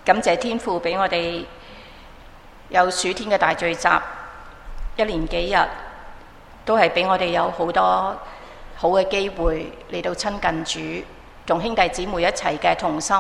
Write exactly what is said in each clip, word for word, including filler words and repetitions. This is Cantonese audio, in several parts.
感謝天父俾我哋有暑天嘅大聚集，一連幾日都係俾我哋有好多好嘅機會嚟到親近主，同兄弟姊妹一齊嘅同心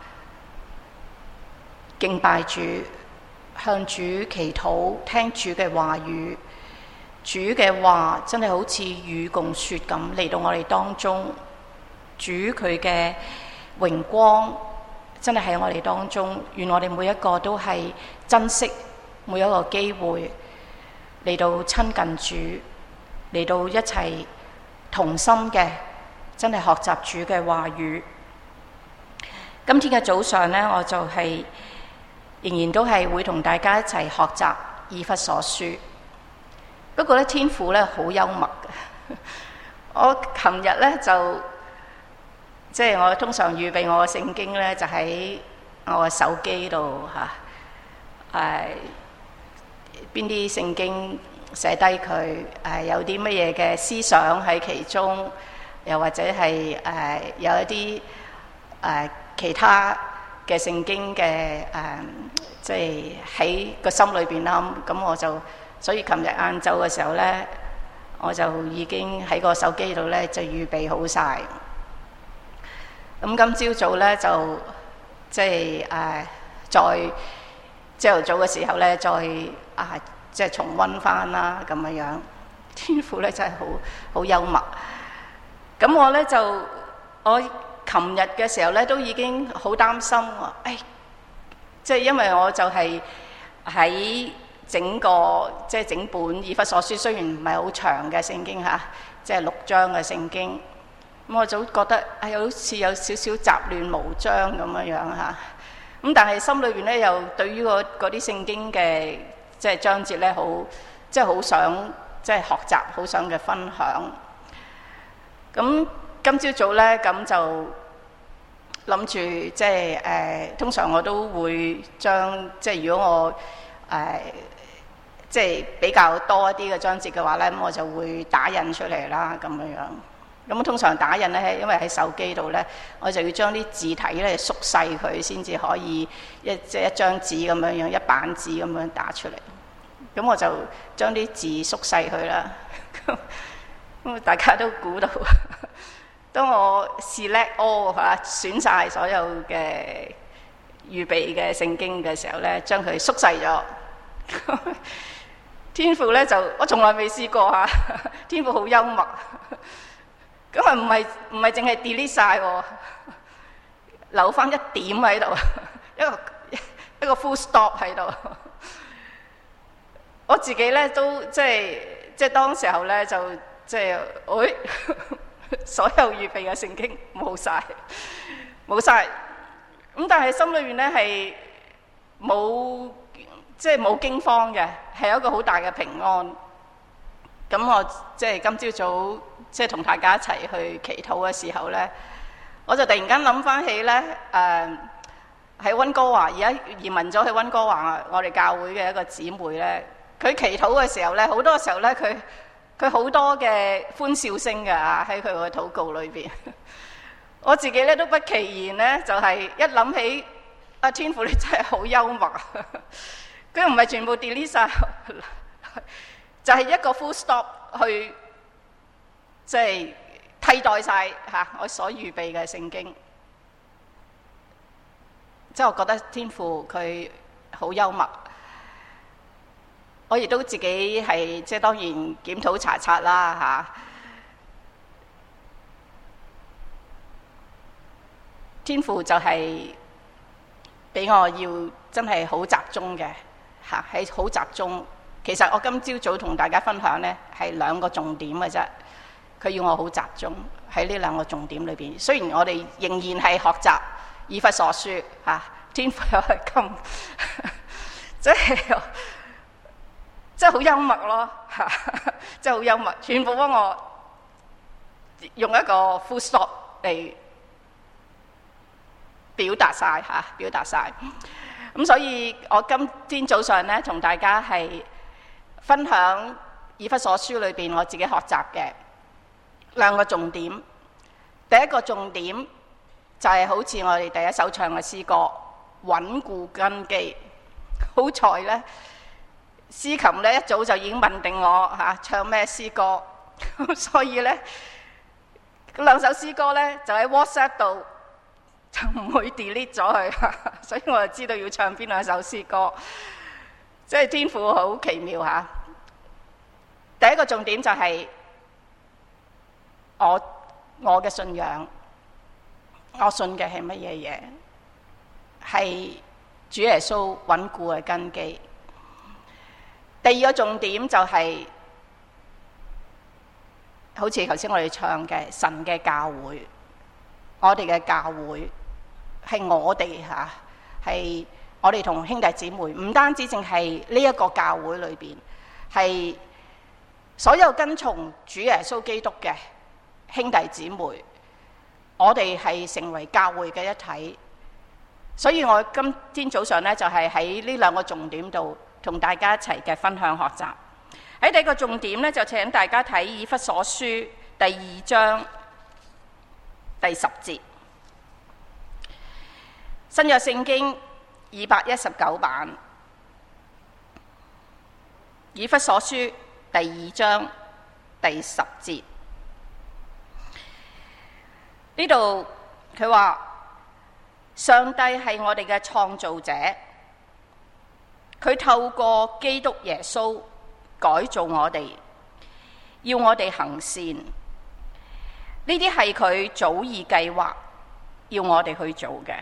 敬拜主，向主祈禱，聽主嘅話語。主嘅話真係好似雨共雪咁嚟到我哋當中，主佢嘅榮光真係喺我哋當中，願我哋每一個都係珍惜每一個機會嚟到親近主，嚟到一齊同心嘅真係學習主嘅話語。今天嘅早上呢，我就係仍然都係會同大家一齊學習以弗所書。不過咧，天父咧好幽默嘅。我琴日咧就即係我通常預備我嘅聖經咧，就喺我嘅手機度嚇。誒邊啲聖經寫低佢誒有啲乜嘢嘅思想喺其中，又或者係誒、呃、有一啲誒、呃、其他嘅聖經嘅誒，即係喺個心裏邊啦。咁我就所以琴日晏晝嘅時候咧，我就已經喺個手機度咧就預備好晒。咁今朝早咧就即係誒再朝頭早嘅時候咧，再啊即係重溫翻啦咁樣樣。天父咧真係好好幽默。咁我咧就我琴日嘅時候咧都已經好擔心喎，誒即係因為我就係喺整個即係整本以弗所書，雖然唔係好長嘅聖經嚇，即係六章嘅聖經，咁我就覺得係好似有少少雜亂無章咁樣樣嚇。咁但係心裏邊咧又對於嗰啲聖經嘅即係章節咧，好即係好想即係學習，好想嘅分享。咁今朝早咧咁就諗住即係誒、呃，通常我都會將即係如果我誒。呃即係比較多一啲嘅章節嘅話咧，咁我就會打印出嚟啦，咁樣樣。咁通常打印咧，因為喺手機度咧，我就要將啲字體咧縮細佢，先至可以一即係一張紙咁樣樣，一版紙咁樣打出嚟。咁我就將啲字縮細佢啦。咁大家都估到，當我 select all 嚇選晒所有嘅預備嘅聖經嘅時候咧，將佢縮細咗。天父咧就我從來未試過嚇，天父好幽默，咁啊唔係唔係淨係 delete 晒喎，留翻一點喺度，一個一個 full stop 喺度。我自己咧都即係即係當時候咧就即係，誒所有預備嘅聖經冇晒，冇晒。咁但係心裏邊咧係冇。即係冇驚慌嘅，係一個好大嘅平安。咁我即係今朝早即係同大家一齊去祈禱嘅時候咧，我就突然間諗翻起咧，誒喺溫哥華而家移民咗去溫哥華，我哋教會嘅一個姊妹咧，佢祈禱嘅時候咧，好多時候咧，佢佢好多嘅歡笑聲㗎喺佢個禱告裏邊。我自己咧都不其然咧，就係、是、一諗起阿天父，你真係好幽默。佢唔係全部 delete 晒，就係一個 full stop 去，即係替代晒嚇我所預備嘅聖經。即係我覺得天父佢好幽默，我亦都自己係即係當然檢討查察啦嚇。天父就係俾我要真係好集中嘅。嚇係好集中，其實我今朝早同大家分享呢係兩個重點嘅啫。佢要我好集中喺呢兩個重點裏邊。雖然我哋仍然係學習以弗所書嚇，天父又係咁，即係即係好幽默咯嚇，即係好幽默，全部幫我用一個 full stop 嚟表達晒嚇，表達晒。咁所以我今天早上咧，同大家係分享以弗所書裏邊我自己學習嘅兩個重點。第一個重點就係好似我哋第一首唱嘅詩歌， 穩固根基。好在呢，司琴呢一早就已經問定我嚇、啊、唱咩詩歌，所以呢，嗰兩首詩歌呢就喺 WhatsApp 度就唔會 delete 咗佢，所以我就知道要唱邊兩首詩歌。即係天父好奇妙嚇。第一個重點就係我我嘅信仰，我信嘅係乜嘢嘢？係主耶穌穩固嘅根基。第二個重點就係、是、好似頭先我哋唱嘅神嘅教會，我哋嘅教會係我哋嚇，係我哋同兄弟姊妹，唔單止淨係呢一個教會裏邊，係所有跟從主耶穌基督嘅兄弟姊妹，我哋係成為教會嘅一體。所以我今天早上呢，就係喺呢兩個重點度同大家一齊嘅分享學習。喺第一個重點呢，就請大家睇以弗所書第二章第十節，新約聖經二百一十九版，以弗所書第二章第十節。呢度佢話上帝係我哋嘅創造者，佢透過基督耶穌改造我哋，要我哋行善。呢啲係佢早已計劃要我哋去做嘅。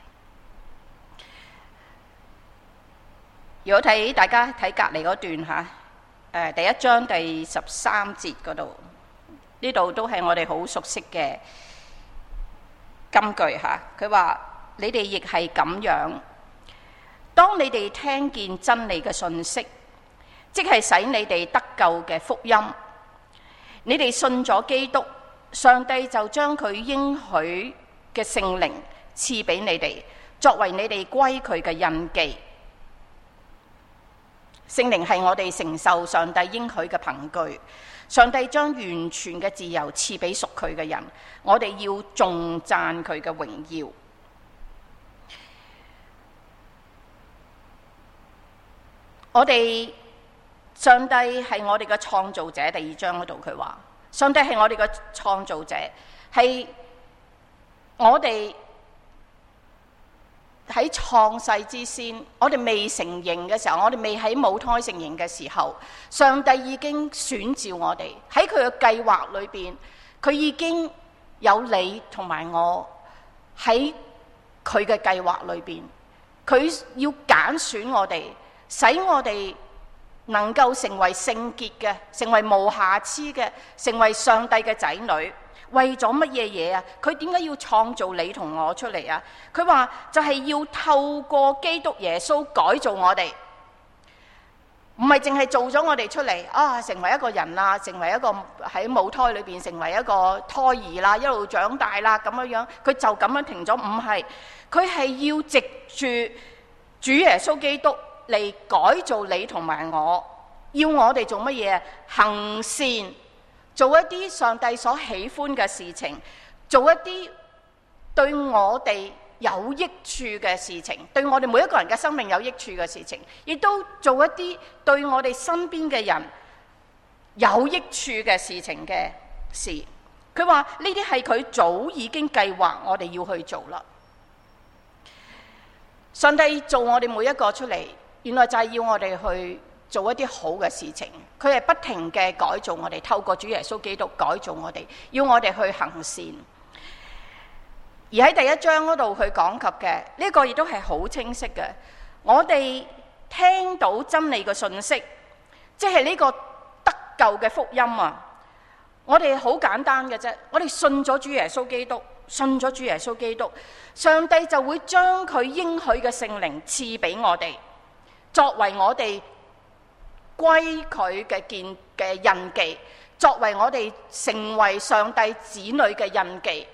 如果睇大家睇隔離嗰段嚇，誒第一章第十三節嗰度，呢度都係我哋好熟悉嘅金句嚇。佢話：你哋亦係咁樣，當你哋聽見真理嘅信息，即係使你哋得救嘅福音，你哋信咗基督，上帝就將佢應許嘅聖靈賜俾你哋，作為你哋歸佢嘅印記。聖靈係我哋承受上帝應許嘅憑據，上帝將完全嘅自由賜俾屬佢嘅人，我哋要頌讚佢嘅榮耀。我哋上帝係我哋嘅創造者，第二章嗰度佢話，上帝係我哋嘅創造者，係我哋喺創世之先，我哋未成形嘅時候，我哋未喺母胎成形嘅時候，上帝已經選召我哋，喺佢嘅計劃裏邊，佢已經有你同埋我喺佢嘅計劃裏邊，佢要揀選我哋，使我哋能夠成為聖潔嘅，成為無瑕疵嘅，成為上帝嘅仔女。為咗乜嘢嘢啊？佢點解要創造你同我出嚟啊？佢話就係要透過基督耶穌改造我哋，唔係淨係做咗我哋出嚟啊，成為一個人啦，成為一個喺母胎裏邊成為一個胎兒啦，一路長大啦咁樣樣，佢就咁樣停咗？唔係，佢係要藉住主耶穌基督嚟改造你同埋我，要我哋做乜嘢？行善，做一啲上帝所喜歡嘅事情，做一啲對我哋有益處嘅事情，對我哋每一個人嘅生命有益處嘅事情，亦都做一啲對我哋身邊嘅人有益處嘅事情嘅事。佢話呢啲係佢早已經計劃我哋要去做啦。上帝做我哋每一個出嚟，原來就係要我哋去做一啲好嘅事情。佢係不停嘅改造我哋，透過主耶穌基督改造我哋，要我哋去行善。而喺第一章嗰度佢講及嘅呢個亦都係好清晰嘅。我哋聽到真理嘅信息，即係呢個得救嘅福音啊！我哋好簡單嘅啫，我哋信咗主耶穌基督，信咗主耶穌基督，上帝就會將佢應許嘅聖靈賜俾我哋，作為我哋歸佢嘅見嘅印記，作為我哋成為上帝子女嘅印記。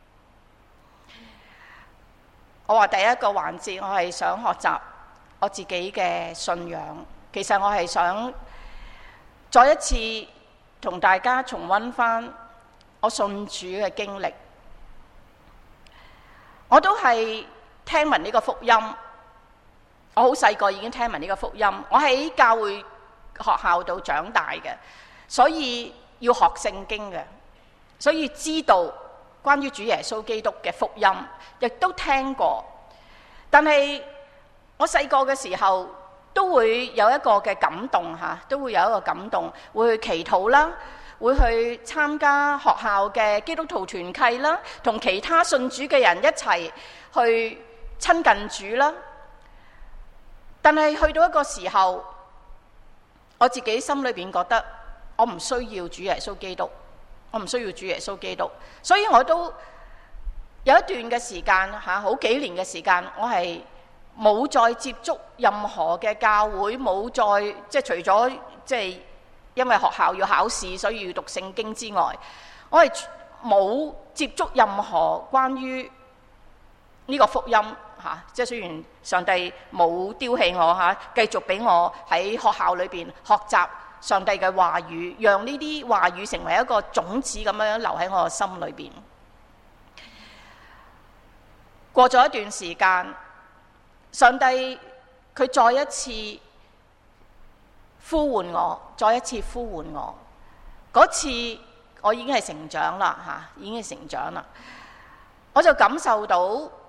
我話第一個環節，我係想學習我自己嘅信仰。其實我係想再一次同大家重溫翻我信主嘅經歷。我都係聽聞呢個福音，我好細個已經聽聞呢個福音，我喺教會學校度長大嘅，所以要學聖經嘅，所以知道關於主耶穌基督嘅福音，亦都聽過。但係我細個嘅時候都會有一個嘅感動嚇，都會有一個感動，會去祈禱啦，會去參加學校嘅基督徒團契啦，同其他信主嘅人一齊去親近主啦。但係去到一個時候，我自己心裏邊覺得我唔需要主耶穌基督，我唔需要主耶穌基督，所以我都有一段嘅時間嚇，好幾年嘅時間，我係冇再接觸任何嘅教會，冇再即係除咗即係因為學校要考試，所以要讀聖經之外，我係冇接觸任何關於呢個福音嚇。即係雖然上帝冇丟棄我嚇，繼續俾我喺學校裏邊學習上帝嘅話語，讓呢啲話語成為一個種子咁樣留喺我嘅心裏邊。過咗一段時間，上帝佢再一次呼喚我，再一次呼喚我。嗰次我已經係成長啦嚇，已經係成長啦。我就感受到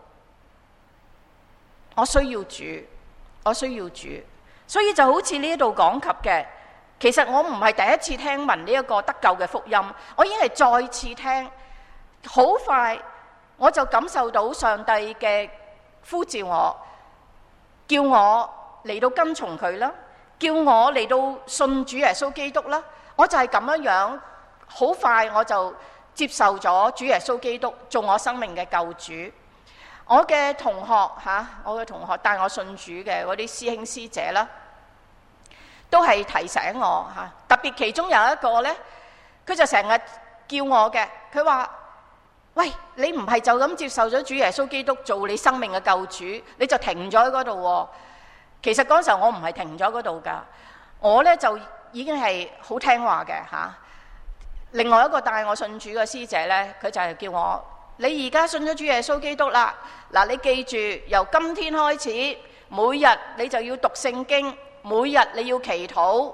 我需要主，我需要主，所以就好似呢一度講及嘅，其實我唔係第一次聽聞呢一個得救嘅福音，我已經係再次聽，好快我就感受到上帝嘅呼召我，叫我嚟到跟從佢啦，叫我嚟到信主耶穌基督啦。我就係咁樣樣，好快我就接受咗主耶穌基督做我生命嘅救主。我嘅同學嚇，我嘅同學帶我信主嘅嗰啲師兄師姐啦，都係提醒我嚇。特別其中有一個呢，佢就成日叫我嘅，佢話：喂，你唔係就咁接受咗主耶穌基督做你生命嘅救主，你就停咗喺嗰度喎。其實嗰陣時候我唔係停咗嗰度㗎，我呢就已經係好聽話嘅嚇。另外一個帶我信主嘅師姐呢，佢就係叫我：你而家信咗主耶穌基督啦，嗱，你記住由今天開始，每日你就要讀聖經，每日你要祈禱。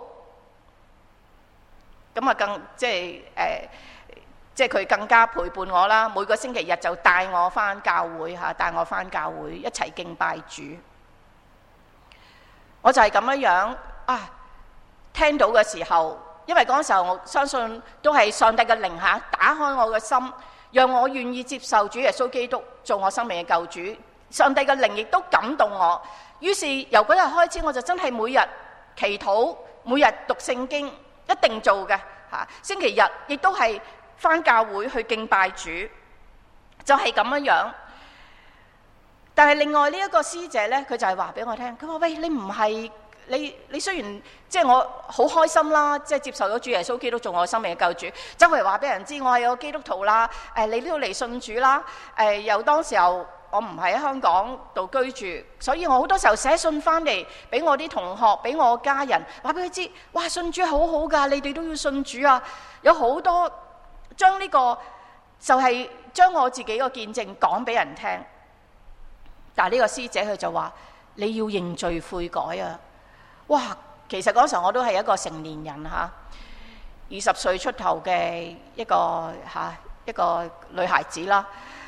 咁啊，更即係誒，即係佢更加陪伴我啦。每個星期日就帶我返教會嚇，帶我返教會一齊敬拜主。我就係咁樣樣啊，聽到嘅時候，因為嗰陣時候我相信都係上帝嘅靈下打開我嘅心，讓我願意接受主耶穌基督做我生命嘅救主。上帝嘅靈亦都感動我，於是由嗰日開始我就真係每日祈禱，每日讀聖經，一定做嘅嚇。星期日亦都係返教會去敬拜主，就係咁樣樣。但係另外呢一個師姐呢，佢就係話俾我聽，佢話：喂，你唔係你你雖然即係我好開心啦，即係接受咗主耶穌基督做我生命嘅救主，周圍話俾人知我係個基督徒啦。誒，你呢度嚟信主啦。誒，又當時候我唔喺香港度居住，所以我好多時候寫信翻嚟俾我啲同學，俾我家人，話俾佢知，哇，信主好好㗎，你哋都要信主啊！有好多將呢個就係將我自己個見證講俾人聽。但係呢個師姐佢就話：你要認罪悔改啊！哇，其實嗰時候我都係一個成年人嚇，二十歲出頭嘅一個嚇一個女孩子啦。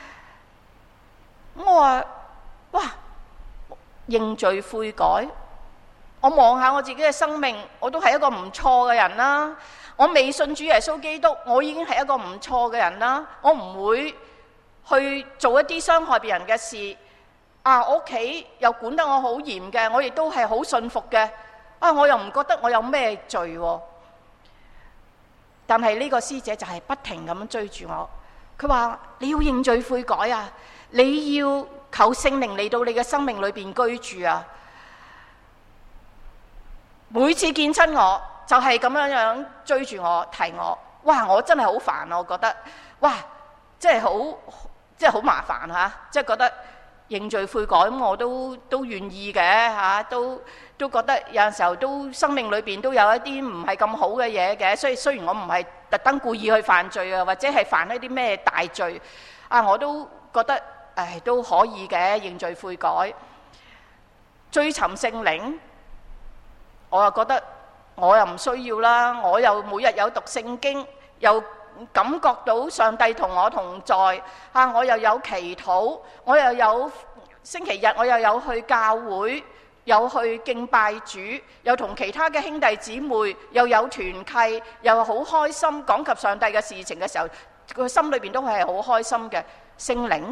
我話：哇，認罪悔改，我望下我自己嘅生命，我都係一個唔錯嘅人啦。我未信主耶穌基督，我已經係一個唔錯嘅人啦。我唔會去做一啲傷害別人嘅事。啊！我屋企又管得我好嚴嘅，我亦都係好信服嘅。啊！我又唔覺得我有咩罪喎。但係呢個師姐就係不停咁樣追住我，佢話：你要認罪悔改啊！你要求聖靈嚟到你嘅生命裏邊居住啊！每次見親我就係咁樣樣追住我提我，哇！我真係好煩啊！我覺得哇，真係好即係好麻煩嚇，即係覺得。認罪悔改咁我都都願意嘅嚇，都都覺得有陣時候都生命裏邊都有一啲唔係咁好嘅嘢嘅，所以雖然我唔係特登故意去犯罪啊，或者係犯一啲咩大罪啊，我都覺得唉都可以嘅，認罪悔改。追尋聖靈，我又覺得我又唔需要啦，我又每日有讀聖經，又感覺到上帝同我同在，啊，我又有祈禱，我又有星期日我又有去教會，有去敬拜主，又同其他嘅兄弟姊妹又有團契，又好開心，講及上帝嘅事情嘅時候，佢心裏邊都係好開心嘅。聖靈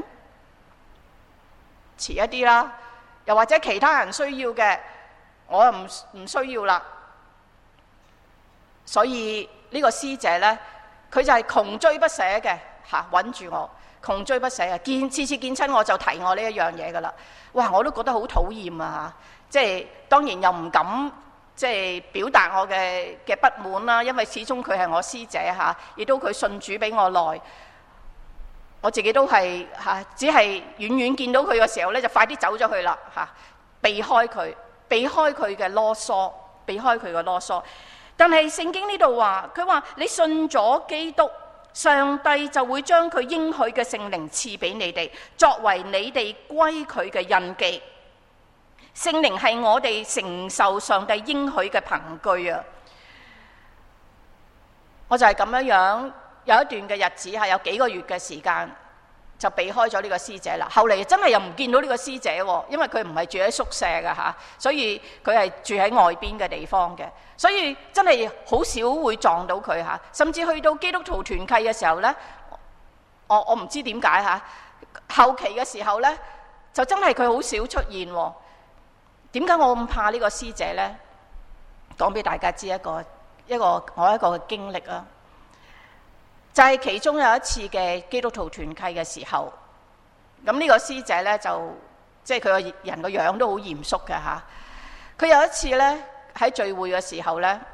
遲一啲啦，又或者其他人需要嘅，我又唔唔需要啦。所以呢個師姐呢，佢就係窮追不捨嘅嚇，揾住我窮追不捨啊！見次次見親我就提我呢一樣嘢噶啦。哇！我都覺得好討厭啊嚇，即係當然又唔敢即係表達我嘅嘅不滿啦，因為始終佢係我師姐嚇，亦都佢信主比我耐。我自己都係嚇，只係遠遠見到佢嘅時候咧，就快啲走咗去啦嚇，避開佢，避開佢嘅囉嗦，避開佢嘅囉嗦。但係聖經呢度話，佢話你信咗基督，上帝就會將佢應許嘅聖靈賜俾你哋，作為你哋歸佢嘅印記。聖靈係我哋承受上帝應許嘅憑據啊！我就係咁樣樣。有一段嘅日子係有幾個月嘅時間就避開咗呢個師姐啦。後嚟真係又唔見到呢個師姐喎，因為佢唔係住喺宿舍㗎嚇，所以佢係住喺外邊嘅地方嘅，所以真係好少會撞到佢嚇。甚至去到基督徒團契嘅時候呢，我我唔知點解嚇，後期嘅時候呢，就真係佢好少出現喎。點解我咁怕呢個師姐呢？講俾大家知一個一個我一個嘅經歷啊！就係其中有一次嘅基督徒團契嘅時候，咁呢個師姐呢，就即係佢個人個樣都好嚴肅嘅嚇。佢有一次呢，喺聚會嘅時候呢，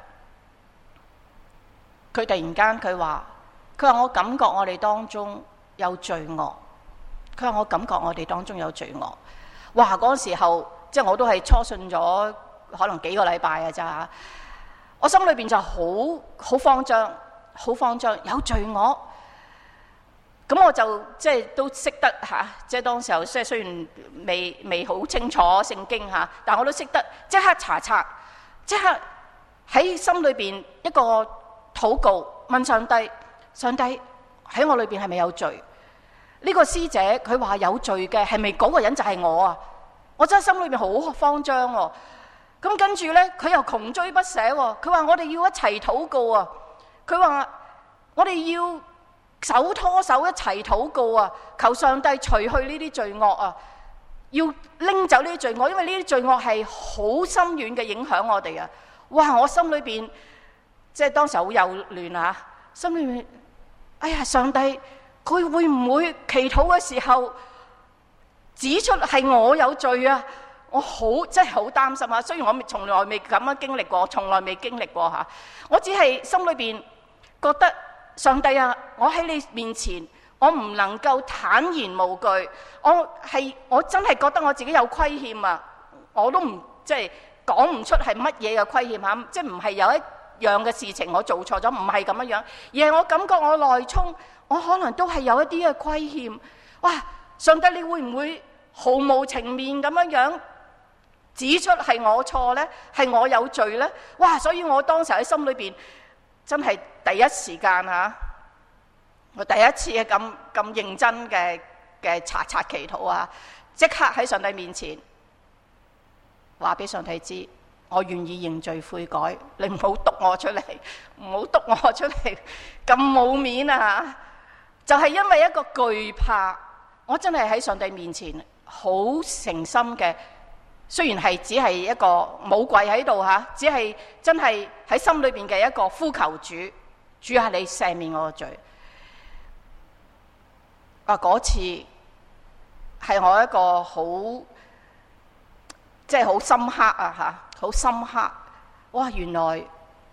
佢突然間佢話：佢話我感覺我哋當中有罪惡。佢話我感覺我哋當中有罪惡。哇！嗰時候即係我都係初信咗可能幾個禮拜嘅咋嚇，我心裏邊就好好慌張。好慌張，有罪惡，咁我就即係都識得嚇，即係當時候即係雖然未未好清楚聖經嚇，但我都識得即刻查冊，即刻喺心裏邊一個禱告，問上帝：上帝喺我裏邊係咪有罪？呢個師姐佢話有罪嘅，係咪嗰個人就係我啊？我真係心裏邊好慌張喎。咁跟住咧，佢又窮追不捨喎。佢話我哋要一齊禱告啊！佢話我哋要手拖手一齊禱告啊，求上帝除去呢啲罪惡啊，要拎走呢啲罪惡，因為呢啲罪惡係好深遠嘅影響我哋啊！哇！我心裏邊即係當時好幼嫩啊，心裏面哎呀，上帝佢會唔會祈禱嘅時候指出係我有罪啊？我好真係好擔心啊！雖然我從來未咁樣經歷過，從來未經歷過嚇，我只係心裏邊覺得上帝啊，我喺你面前，我唔能夠坦然無懼，我係我真係覺得我自己有虧欠啊！我都唔即係講唔出係乜嘢嘅虧欠嚇，即係唔係有一樣嘅事情我做錯咗，唔係咁樣樣，而係我感覺我內衷，我可能都係有一啲嘅虧欠。哇！上帝你會唔會毫無情面咁樣樣指出係我錯呢？係我有罪呢？哇！所以我當時喺心裏邊真係第一時間嚇，我第一次嘅咁咁認真嘅嘅查查祈禱啊，即刻喺上帝面前話俾上帝知，我願意認罪悔改，你唔好督我出嚟，唔好督我出嚟，咁冇面啊！就係因為一個懼怕，我真係喺上帝面前好誠心嘅。雖然係只係一個冇跪喺度嚇，只係真係喺心裏邊嘅一個呼求主，主啊，你赦免我嘅罪。啊，嗰次係我一個好即係好深刻啊嚇，好深刻。哇！原來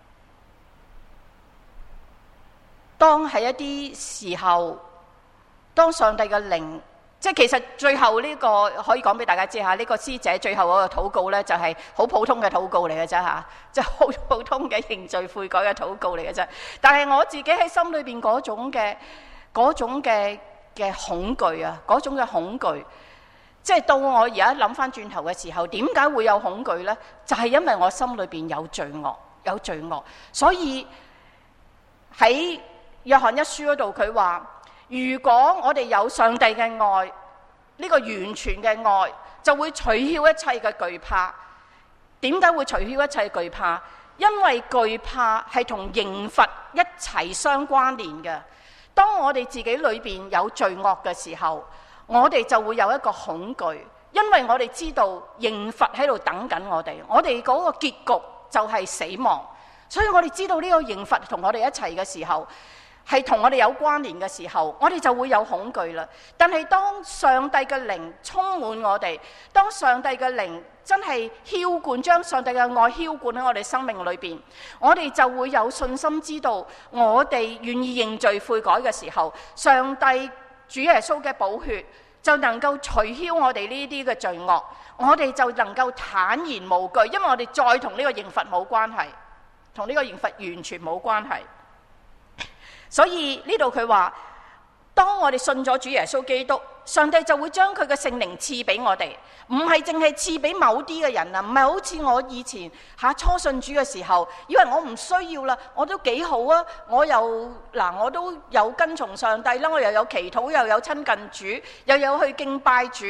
當喺一啲時候，當上帝嘅靈。即係其實最後呢個可以講俾大家知下，呢個師姐最後嗰個禱告呢，就係好普通嘅禱告嚟嘅啫嚇，即係好普通嘅認罪悔改嘅禱告嚟嘅啫。但係我自己喺心裏邊嗰種嘅嗰種嘅嘅恐懼啊，嗰種嘅恐懼。即係到我而家諗翻轉頭嘅時候，點解會有恐懼呢？就係因為我心裏邊有罪惡，有罪惡。所以喺約翰一書嗰度，佢話：如果我哋有上帝嘅愛，呢個完全嘅愛，就會除掉一切嘅懼怕。點解會除掉一切懼怕？因為懼怕係同刑罰一齊相關聯嘅。當我哋自己裏邊有罪惡嘅時候，我哋就會有一個恐懼，因為我哋知道刑罰喺度等緊我哋，我哋嗰個結局就係死亡，所以我哋知道呢個刑罰同我哋一齊嘅時候，係同我哋有關聯嘅時候，我哋就會有恐懼啦。但係當上帝嘅靈充滿我哋，當上帝嘅靈真係澆灌，將上帝嘅愛澆灌喺我哋生命裏邊，我哋就會有信心知道，我哋願意認罪悔改嘅時候，上帝主耶穌嘅寶血就能夠除澆我哋呢啲嘅罪惡，我哋就能夠坦然無懼，因為我哋再同呢個刑罰冇關係，同呢個刑罰完全冇關係。所以呢度佢話，當我哋信咗主耶穌基督，上帝就會將佢嘅聖靈賜俾我哋，唔係淨係賜俾某啲嘅人啊，唔係好似我以前吓初信主嘅時候，以為我唔需要啦，我都幾好啊，我又嗱我都有跟從上帝啦，我又有祈禱，又有親近主，又有去敬拜主，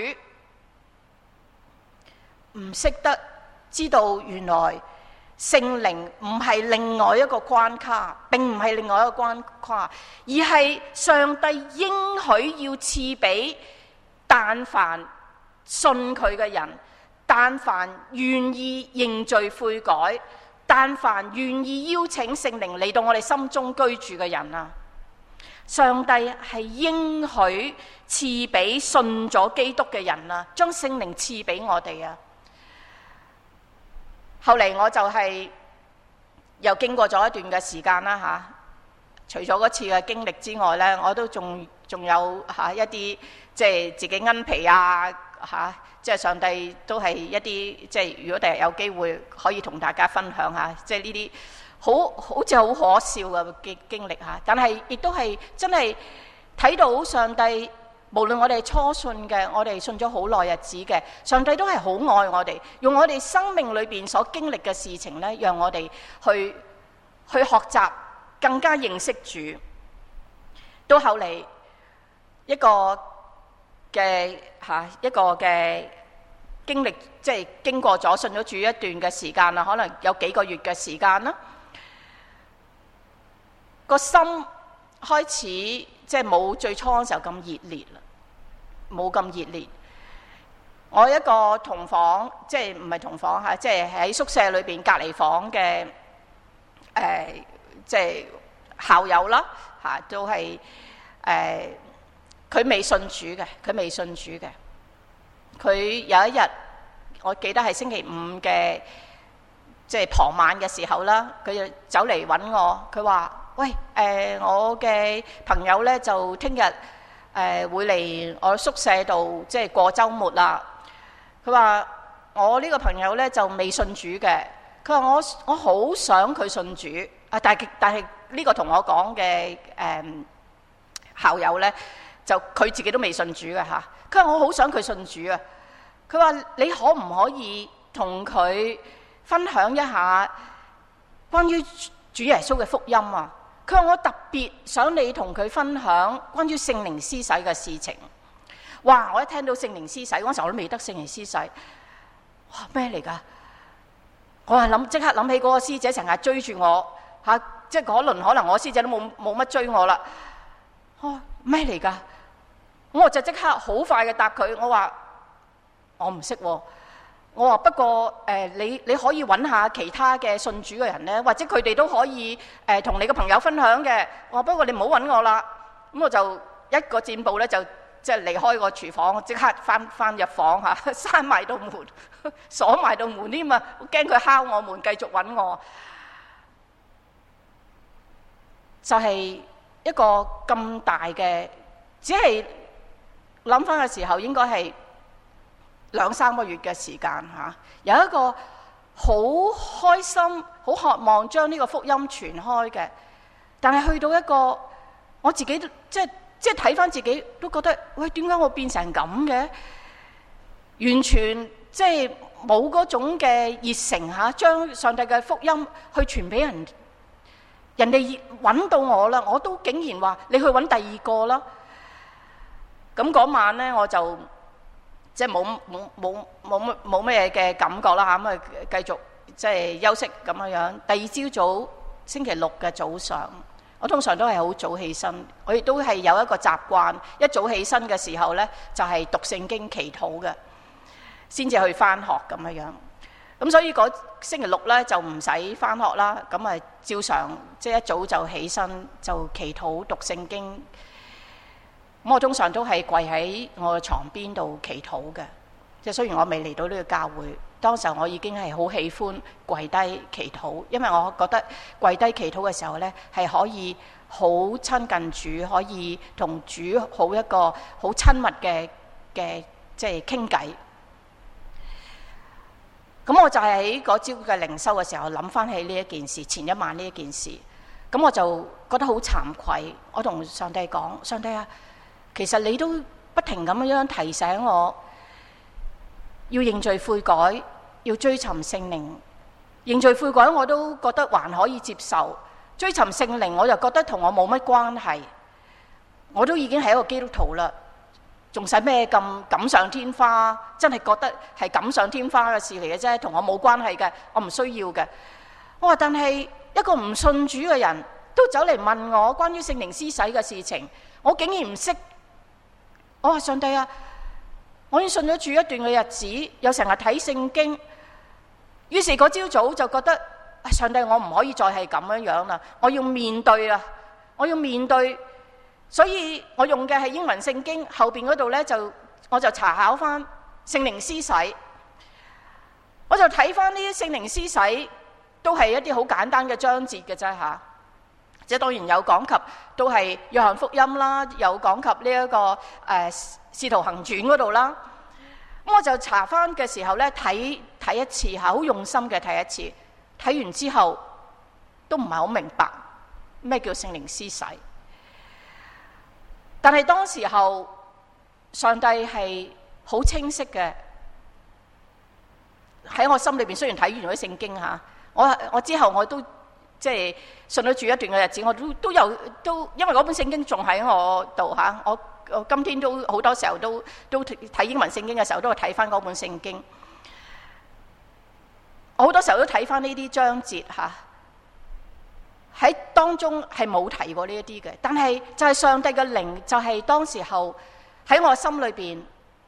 唔識得知道原來聖靈唔係另外一個關卡，並唔係另外一個關卡，而係上帝應許要賜俾但凡信佢嘅人，但凡願意認罪悔改，但凡願意邀請聖靈嚟到我哋心中居住嘅人啊！上帝係應許賜俾信咗基督嘅人啊，將聖靈賜俾我哋啊！後嚟我就係又經過咗一段嘅時間啦嚇，除咗嗰次嘅經歷之外呢，我都仲仲有嚇一啲即係自己恩皮啊嚇，即係上帝都係一啲即係如果第日有機會可以同大家分享下，即係呢啲好好似好可笑嘅經經歷嚇，但係亦都係真係睇到上帝。無論我哋初信嘅，我哋信咗好耐日子嘅，上帝都係好愛我哋，用我哋生命裏邊所經歷嘅事情呢，讓我哋去去學習，更加認識主。到後嚟一個嘅吓一個嘅經歷，即係經過咗信咗主一段嘅時間啦，可能有幾個月嘅時間啦，個心開始即係冇最初嘅時候咁熱烈啦。冇咁熱烈。我一個同房，即係唔係同房嚇，即係喺宿舍裏邊隔離房嘅誒，即係校友啦嚇，都係誒，佢未信主嘅，佢未信主嘅。佢有一日，我記得係星期五嘅，即係傍晚嘅時候啦，佢就走嚟揾我，佢話：喂誒，我嘅朋友咧就聽日，誒、呃、會嚟我宿舍度即係過週末啦。佢話我呢個朋友呢就未信主嘅。佢話我我好想佢信主啊，但係但係呢個同我講嘅誒校友呢，就佢自己都未信主嘅嚇。佢話我好想佢信主啊。佢話你可唔可以同佢分享一下關於主耶穌嘅福音啊？佢話我特別想你同佢分享關於聖靈施洗嘅事情。哇！我一聽到聖靈施洗嗰陣時候，我都未得聖靈施洗。哇！咩嚟㗎？我係諗即刻諗起嗰個師姐成日追住我嚇、啊，即係嗰輪可能我師姐都冇冇乜追我啦。哦，咩嚟㗎？我就即刻好快嘅答佢，我話我唔識喎。我話不過誒、呃，你你可以揾下其他嘅信主嘅人咧，或者佢哋都可以誒同、呃、你嘅朋友分享嘅。我話不過你唔好揾我啦。咁我就一個箭步咧，就即係離開個廚房，即刻翻翻入房嚇，閂埋道門，鎖埋道門添啊！我驚佢敲我門，繼續揾我。就係、是、一個咁大嘅，只係諗翻嘅時候應該係兩三個月嘅時間嚇，有一個好開心、好渴望將呢個福音傳開嘅，但係去到一個我自己即係即係睇翻自己都覺得，喂，點解我變成咁嘅？完全即係冇嗰種嘅熱誠嚇，將上帝嘅福音去傳俾人。人哋揾到我啦，我都竟然話你去揾第二個啦。咁嗰晚咧，我就即係冇冇冇冇冇咩嘅感覺啦嚇，咁啊繼續即係休息咁樣樣。第二朝早星期六嘅早上，我通常都係好早起身，我亦都係有一個習慣，一早起身嘅時候咧，就係讀聖經祈禱嘅，先至去返學咁樣樣。咁所以嗰星期六咧就唔使返學啦，咁啊照常即係一早就起身就祈禱讀聖經。咁我通常都係跪喺我嘅床邊度祈禱嘅，即係雖然我未嚟到呢個教會，當時我已經係好喜歡跪低祈禱，因為我覺得跪低祈禱嘅時候咧係可以好親近主，可以同主好一個好親密嘅嘅即係傾偈。咁我就係喺嗰朝嘅靈修嘅時候諗翻起呢一件事，前一晚呢一件事，咁我就覺得好慚愧。我同上帝講：上帝啊，其實你都不停咁樣提醒我，要認罪悔改，要追尋聖靈。認罪悔改我都覺得還可以接受，追尋聖靈我就覺得同我冇乜關係。我都已經係一個基督徒啦。仲使咩咁錦上添花？真係覺得係錦上添花嘅事嚟嘅啫，同我冇關係嘅，我唔需要嘅。我話但係一個唔信主嘅人都走嚟問我關於聖靈施洗嘅事情，我竟然唔識。我話上帝啊，我已經信咗主一段嘅日子，又成日睇聖經，於是嗰朝早就覺得，上帝，我唔可以再係咁樣樣啦，我要面對啦，我要面對。所以我用嘅係英文聖經，後邊嗰度咧就我就查考翻聖靈施洗，我就睇翻呢啲聖靈施洗都係一啲好簡單嘅章節嘅啫嚇，即係當然有講及都係約翰福音啦，有講及呢、這、一個誒、呃、使徒行傳嗰度啦。咁我就查翻嘅時候咧睇睇一次嚇，好用心嘅睇一次，睇完之後都唔係好明白咩叫聖靈施洗。但係當時候，上帝係好清晰嘅喺我心裏邊。雖然睇完咗聖經嚇，我我之後我都即係信咗主一段嘅日子，我都都有都因為嗰本聖經仲喺我度嚇。我我今天都好多時候都都睇英文聖經嘅時候，都係睇翻嗰本聖經。我好多時候都睇翻呢啲章節嚇。喺當中係冇提過呢一啲嘅，但係就係上帝嘅靈，就係當時候喺我心裏邊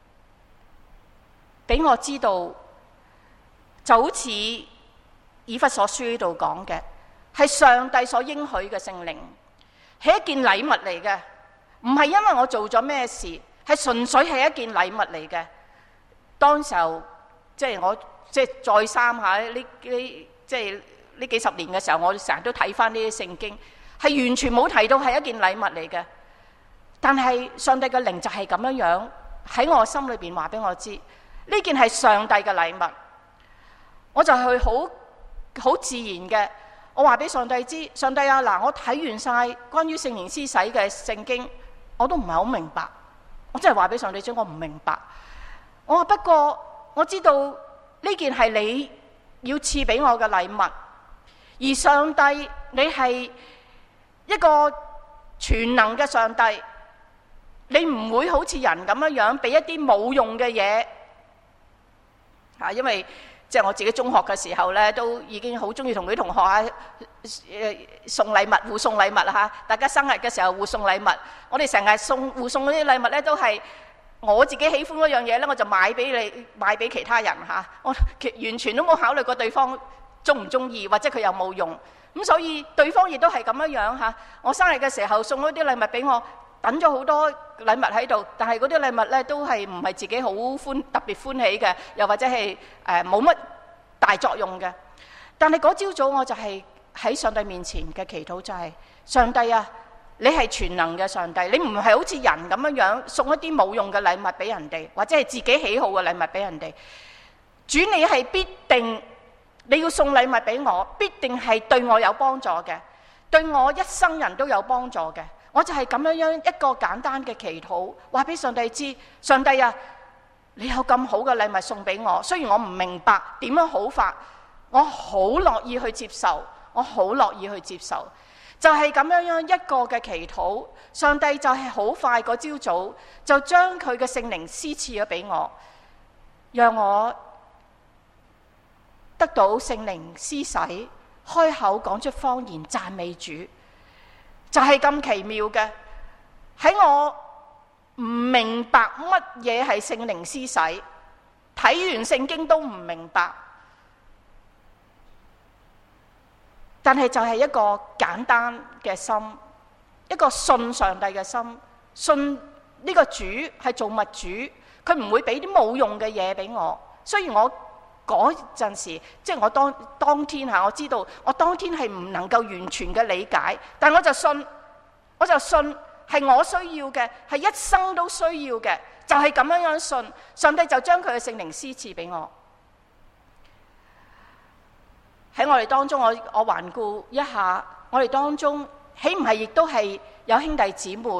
俾我知道，就好似以弗所書呢度講嘅，係上帝所應許嘅聖靈，係一件禮物嚟嘅，唔係因為我做咗咩事，係純粹係一件禮物嚟嘅。當時候即係我即係再三下呢呢即係。呢幾十年嘅時候，我成日都睇翻呢啲聖經，係完全冇提到係一件禮物嚟嘅。但係上帝嘅靈就係咁樣樣喺我心裏邊話俾我知，呢件係上帝嘅禮物。我就係好好自然嘅，我話俾上帝知，上帝啊，嗱，我睇完晒關於聖靈施洗嘅聖經，我都唔係好明白。我真係話俾上帝知，我唔明白。我話不過我知道呢件係你要賜俾我嘅禮物。而上帝，你係一個全能嘅上帝，你唔會好似人咁樣樣俾一啲冇用嘅嘢嚇，因為即係我自己中學嘅時候咧，都已經好中意同啲同學啊誒送禮物，互送禮物嚇。大家生日嘅時候互送禮物，我哋成日送互送嗰啲禮物咧，都係我自己喜歡嗰樣嘢咧，我就買俾你，買俾其他人嚇。我完全都冇考慮過對方中唔中意，或者佢有冇用，咁所以對方亦都係咁樣樣嚇。我生日嘅時候送咗啲禮物俾我，等咗好多禮物喺度，但係嗰啲禮物咧都係唔係自己好歡特別歡喜嘅，又或者係誒冇乜大作用嘅。但係嗰朝早我就係喺上帝面前嘅祈禱，就係上帝啊，你係全能嘅上帝，你唔係好似人咁樣樣送一啲冇用嘅禮物俾人哋，或者係自己喜好嘅禮物俾人哋。主，你係必定。你要送禮物俾我，必定係對我有幫助嘅，對我一生人都有幫助嘅。 我就係咁樣樣一個簡單嘅祈禱，話俾上帝知，上帝啊，你有咁好嘅禮物送俾我，雖然我唔明白點樣好法，我好樂意去接受，我好樂意去接受。就係咁樣樣一個嘅祈禱，上帝就係好快嗰朝早就將佢嘅聖靈施賜咗俾我，讓我得到聖靈施洗，開口講出方言讚美主。就係咁奇妙嘅，喺我唔明白乜嘢係聖靈施洗，睇完聖經都唔明白，但係就係一個簡單嘅心，一個信上帝嘅心，信呢個主係造物主，佢唔會俾啲冇用嘅嘢俾我。雖然我嗰陣時，即係我當當天嚇，我知道我當天係唔能夠完全嘅理解，但我就信，我就信係我需要嘅，係一生都需要嘅，就係咁樣樣信，上帝就將佢嘅聖靈施賜俾我。喺我哋當中，我我環顧一下，我哋當中豈唔係亦都係有兄弟姊妹，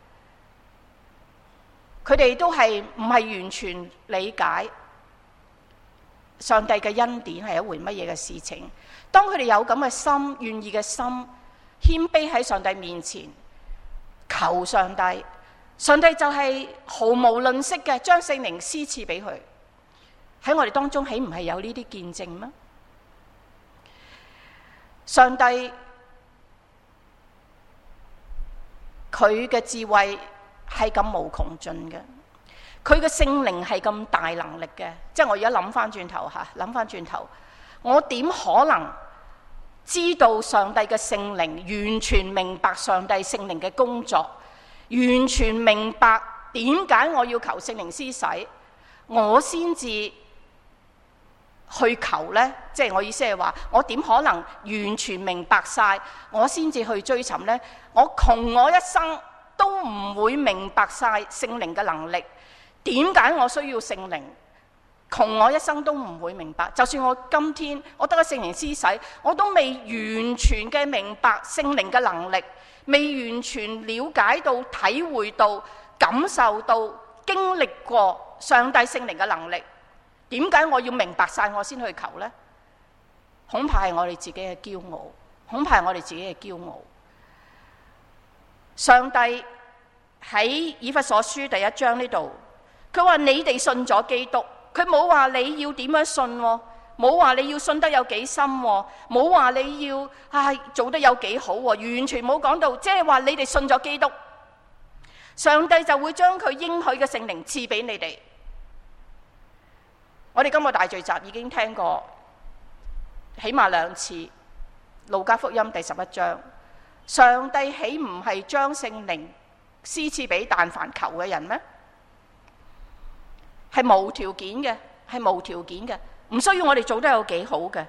佢哋都係唔係完全理解上帝嘅恩典係一回乜嘢嘅事情。當佢哋有咁嘅心，願意嘅心，謙卑喺上帝面前求上帝，上帝就係毫無吝嗇嘅將聖靈施賜俾佢。喺我哋當中豈唔係有呢啲見證咩？上帝佢嘅智慧係咁無窮盡嘅，佢嘅聖靈係咁大能力嘅。即係我而家諗翻轉頭嚇，諗翻轉頭，我點可能知道上帝嘅聖靈，完全明白上帝聖靈嘅工作，完全明白點解我要求聖靈施洗，我先至去求呢？即係我意思係話，我點可能完全明白晒，我先至去追尋呢？我窮我一生都唔會明白晒聖靈嘅能力。點解我需要聖靈？窮我一生都唔會明白。就算我今天我得咗聖靈施洗，我都未完全嘅明白聖靈嘅能力，未完全了解到、體會到、感受到、經歷過上帝聖靈嘅能力。點解我要明白晒我先去求呢？恐怕係我哋自己嘅驕傲，恐怕係我哋自己嘅驕傲。上帝喺以弗所書第一章呢度，佢話你哋信咗基督，佢冇話你要點樣信，冇話你要信得有幾深，冇話你要啊做得有幾好，完全冇講到，即係話你哋信咗基督，上帝就會將佢應許嘅聖靈賜俾你哋。我哋今個大聚集已經聽過起碼兩次路加福音第十一章，上帝豈唔係將聖靈施賜俾但凡求嘅人咩？係無條件嘅，係無條件嘅，唔需要我哋做得有幾好嘅。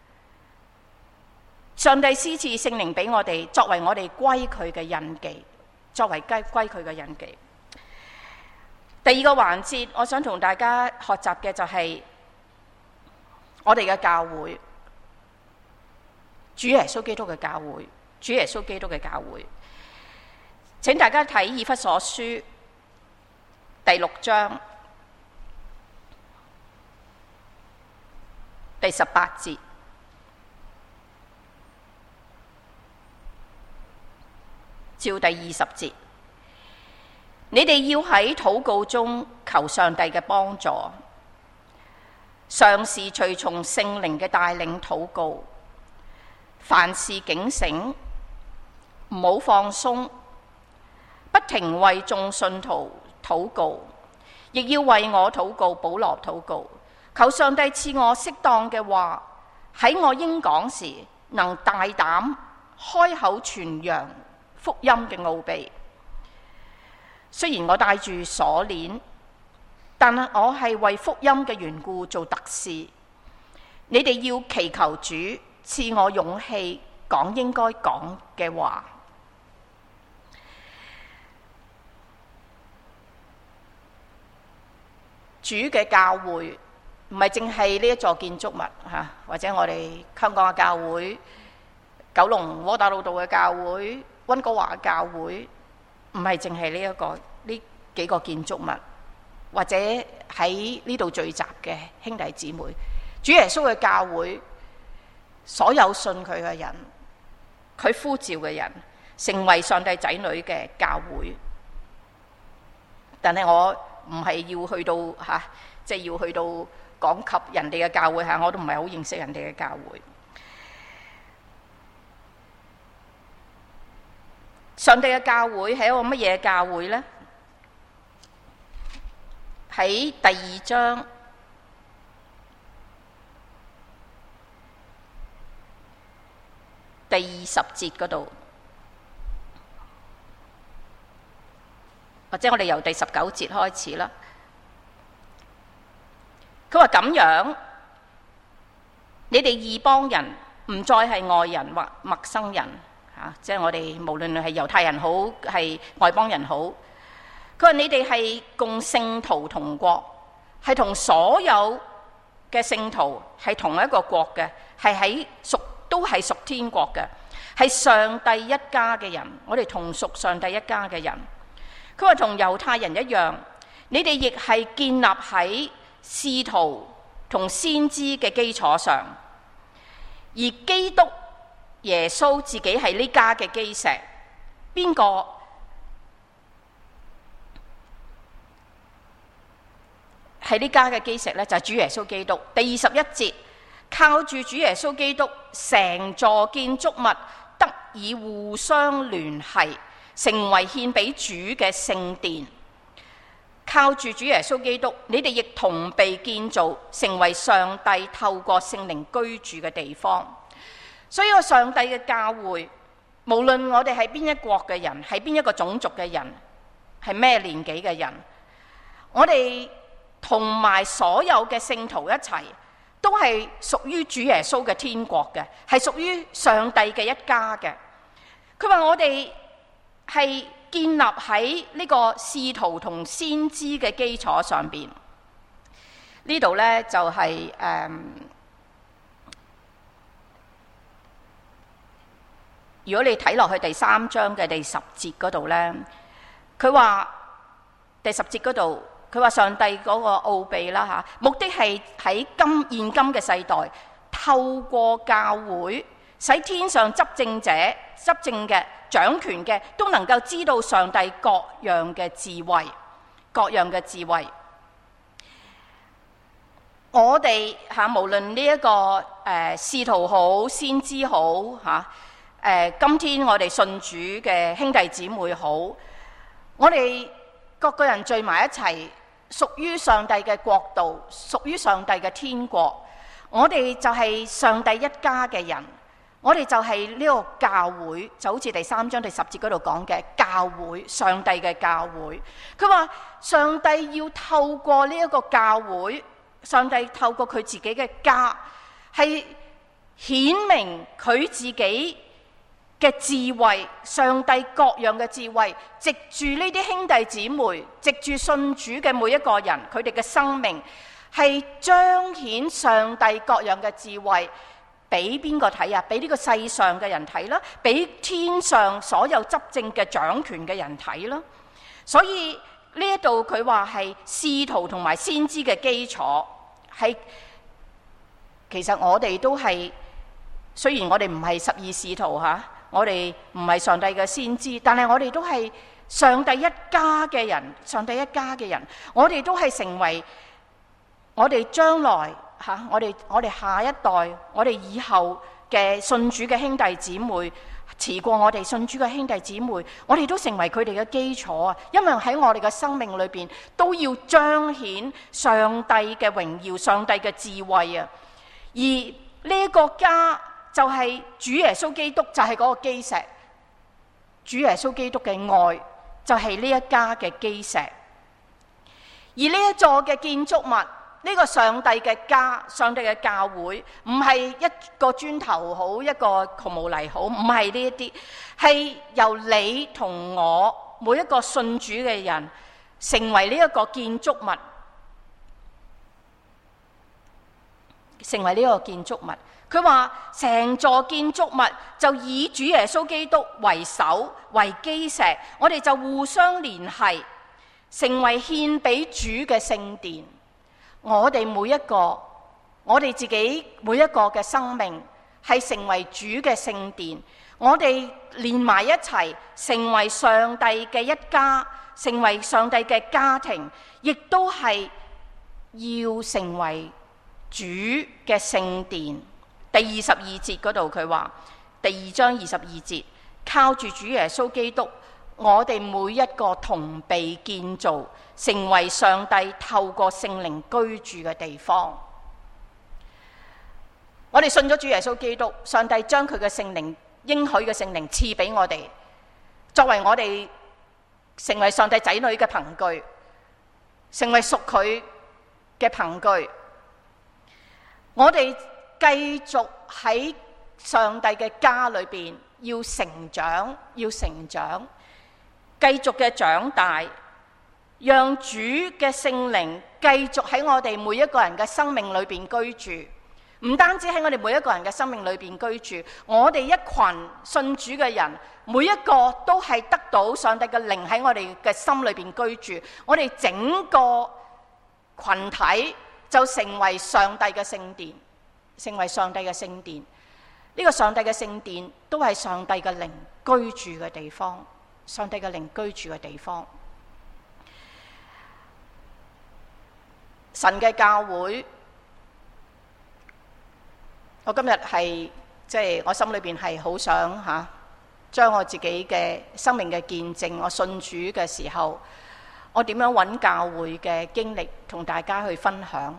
上帝施賜聖靈俾我哋，作為我哋歸佢嘅印記，作為歸歸佢嘅印記。第二個環節，我想同大家學習嘅就係我哋嘅教會，主耶穌基督嘅教會，主耶穌基督嘅教會。請大家睇以弗所書第六章第十八節，照第二十節。你哋要喺禱告中求上帝嘅幫助，常時隨從聖靈嘅帶領禱告，凡事警醒，唔好放鬆，不停為眾信徒禱告，亦要為我禱告，保羅禱告，求上帝賜我適當嘅話，喺我應講時能大膽開口傳揚福音嘅奧秘。雖然我戴住鎖鏈，但我係為福音嘅緣故做特事。你哋要祈求主賜我勇氣講應該講嘅話。主嘅教會唔係淨係呢一座建築物吓，或者我哋香港嘅教會、九龍窩打老道嘅教會， 溫哥華教會唔係淨係呢一個呢幾個建築物，或者喺呢度聚集嘅兄弟姊妹。主耶穌嘅教會，所有信佢嘅人，佢呼召嘅人，成為上帝仔女嘅教會。但係我唔係要去到嚇，即係要去到講及人哋嘅教會嚇，我都唔係好認識人哋嘅教會。上帝嘅教會係一個乜嘢教會呢？喺第二章第二十節嗰度，或者我哋由第十九節開始啦。佢話咁樣，你哋異邦人唔再係外人或陌生人。啊、即係我哋無論係猶太人好，係外邦人好。佢話你哋係共聖徒同國，係同所有嘅聖徒係同一個國嘅，係喺屬都係屬天國嘅，係上帝一家嘅人。我哋同屬上帝一家嘅人。佢話同猶太人一樣，你哋亦係建立喺使徒同先知嘅基礎上，而基督耶穌自己係呢家嘅基石。邊個係呢家嘅基石呢？就係主耶穌基督。第二十一節，靠住主耶穌基督，成座建築物得以互相聯繫，成為獻俾主嘅聖殿。靠住主耶穌基督，你哋亦同被建造，成為上帝透過聖靈居住嘅地方。所以個上帝嘅教會，無論我哋係邊一國嘅人，係邊一個種族嘅人，係咩年紀嘅人，我哋同埋所有嘅聖徒一齊，都係屬於主耶穌嘅天國嘅，係屬於上帝嘅一家嘅。佢話我哋係建立喺呢個使徒同先知嘅基礎上邊。呢度呢，就係、是、誒。嗯如果你睇落去第三章嘅第十節嗰度呢，佢話第十節嗰度，佢話上帝嗰個奧秘啦嚇，目的係喺今現今嘅世代，透過教會，使天上執政者、執政嘅、掌權嘅，都能夠知道上帝各樣嘅智慧，各樣嘅智慧。我哋嚇無論呢一個誒使徒好、先知好嚇。誒、呃，今天我哋信主嘅兄弟姊妹好，我哋各個人聚埋一齊，屬於上帝嘅國度，屬於上帝嘅天國。我哋就係上帝一家嘅人，我哋就係呢個教會，就好似第三章第十節嗰度講嘅教會，上帝嘅教會。佢話上帝要透過呢一個教會，上帝透過佢自己嘅家，係顯明佢自己嘅智慧，上帝各樣嘅智慧，藉住呢啲兄弟姊妹，藉住信主嘅每一個人，佢哋嘅生命係彰顯上帝各樣嘅智慧，俾邊個睇啊？俾呢個世上嘅人睇啦，俾天上所有執政嘅掌權嘅人睇啦。所以呢一度佢話係使徒同埋先知嘅基礎，係其實我哋都係，雖然我哋唔係十二使徒吓。我哋唔係上帝嘅先知，但係我哋都係上帝一家嘅人，上帝一家嘅人，我哋都係成為我哋將來嚇、啊，我哋我哋下一代，我哋以後嘅信主嘅兄弟姊妹，遲過我哋信主嘅兄弟姊妹，我哋都成為佢哋嘅基礎啊！因為喺我哋嘅生命裏邊，都要彰顯上帝嘅榮耀、上帝嘅智慧啊！而呢一個家，就係主耶穌基督，就係嗰個基石。主耶穌基督嘅愛就係呢一家嘅基石。而呢一座嘅建築物，呢個上帝嘅家，上帝嘅教會，唔係一個磚頭好，一個紅毛泥好，唔係呢一啲，係由你同我每一個信主嘅人成為呢一個建築物。 成為呢個建築物。佢話成座建築物就以主耶穌基督為首為基石，我哋就互相聯繫，成為獻俾主嘅聖殿。我哋每一個，我哋自己每一個嘅生命係成為主嘅聖殿，我哋連埋一齊，成為上帝嘅一家，成為上帝嘅家庭，亦都係要成為主嘅聖殿。第二十二節嗰度佢話，第二章二十二節，靠住主耶穌基督，我哋每一個同被建造，成為上帝透過聖靈居住嘅地方。我哋信咗主耶穌基督，上帝將佢嘅聖靈應許嘅聖靈賜俾我哋，作為我哋成為上帝仔女嘅憑據，成為屬佢嘅憑據。我哋繼續喺上帝嘅家裏邊要成長，要成長，繼續嘅長大，讓主嘅聖靈繼續喺我哋每一個人嘅生命裏邊居住。唔單止喺我哋每一個人嘅生命裏邊居住，我哋一群信主嘅人，每一個都係得到上帝嘅靈喺我哋嘅心裏邊居住。我哋整個群體就成為上帝嘅聖殿。成為上帝嘅聖殿，呢個上帝嘅聖殿都係上帝嘅靈居住嘅地方，上帝嘅靈居住嘅地方。神嘅教會，我今日係即係我心裏邊係好想吓，將我自己嘅生命嘅見證，我信主嘅時候，我點樣揾教會嘅經歷同大家去分享。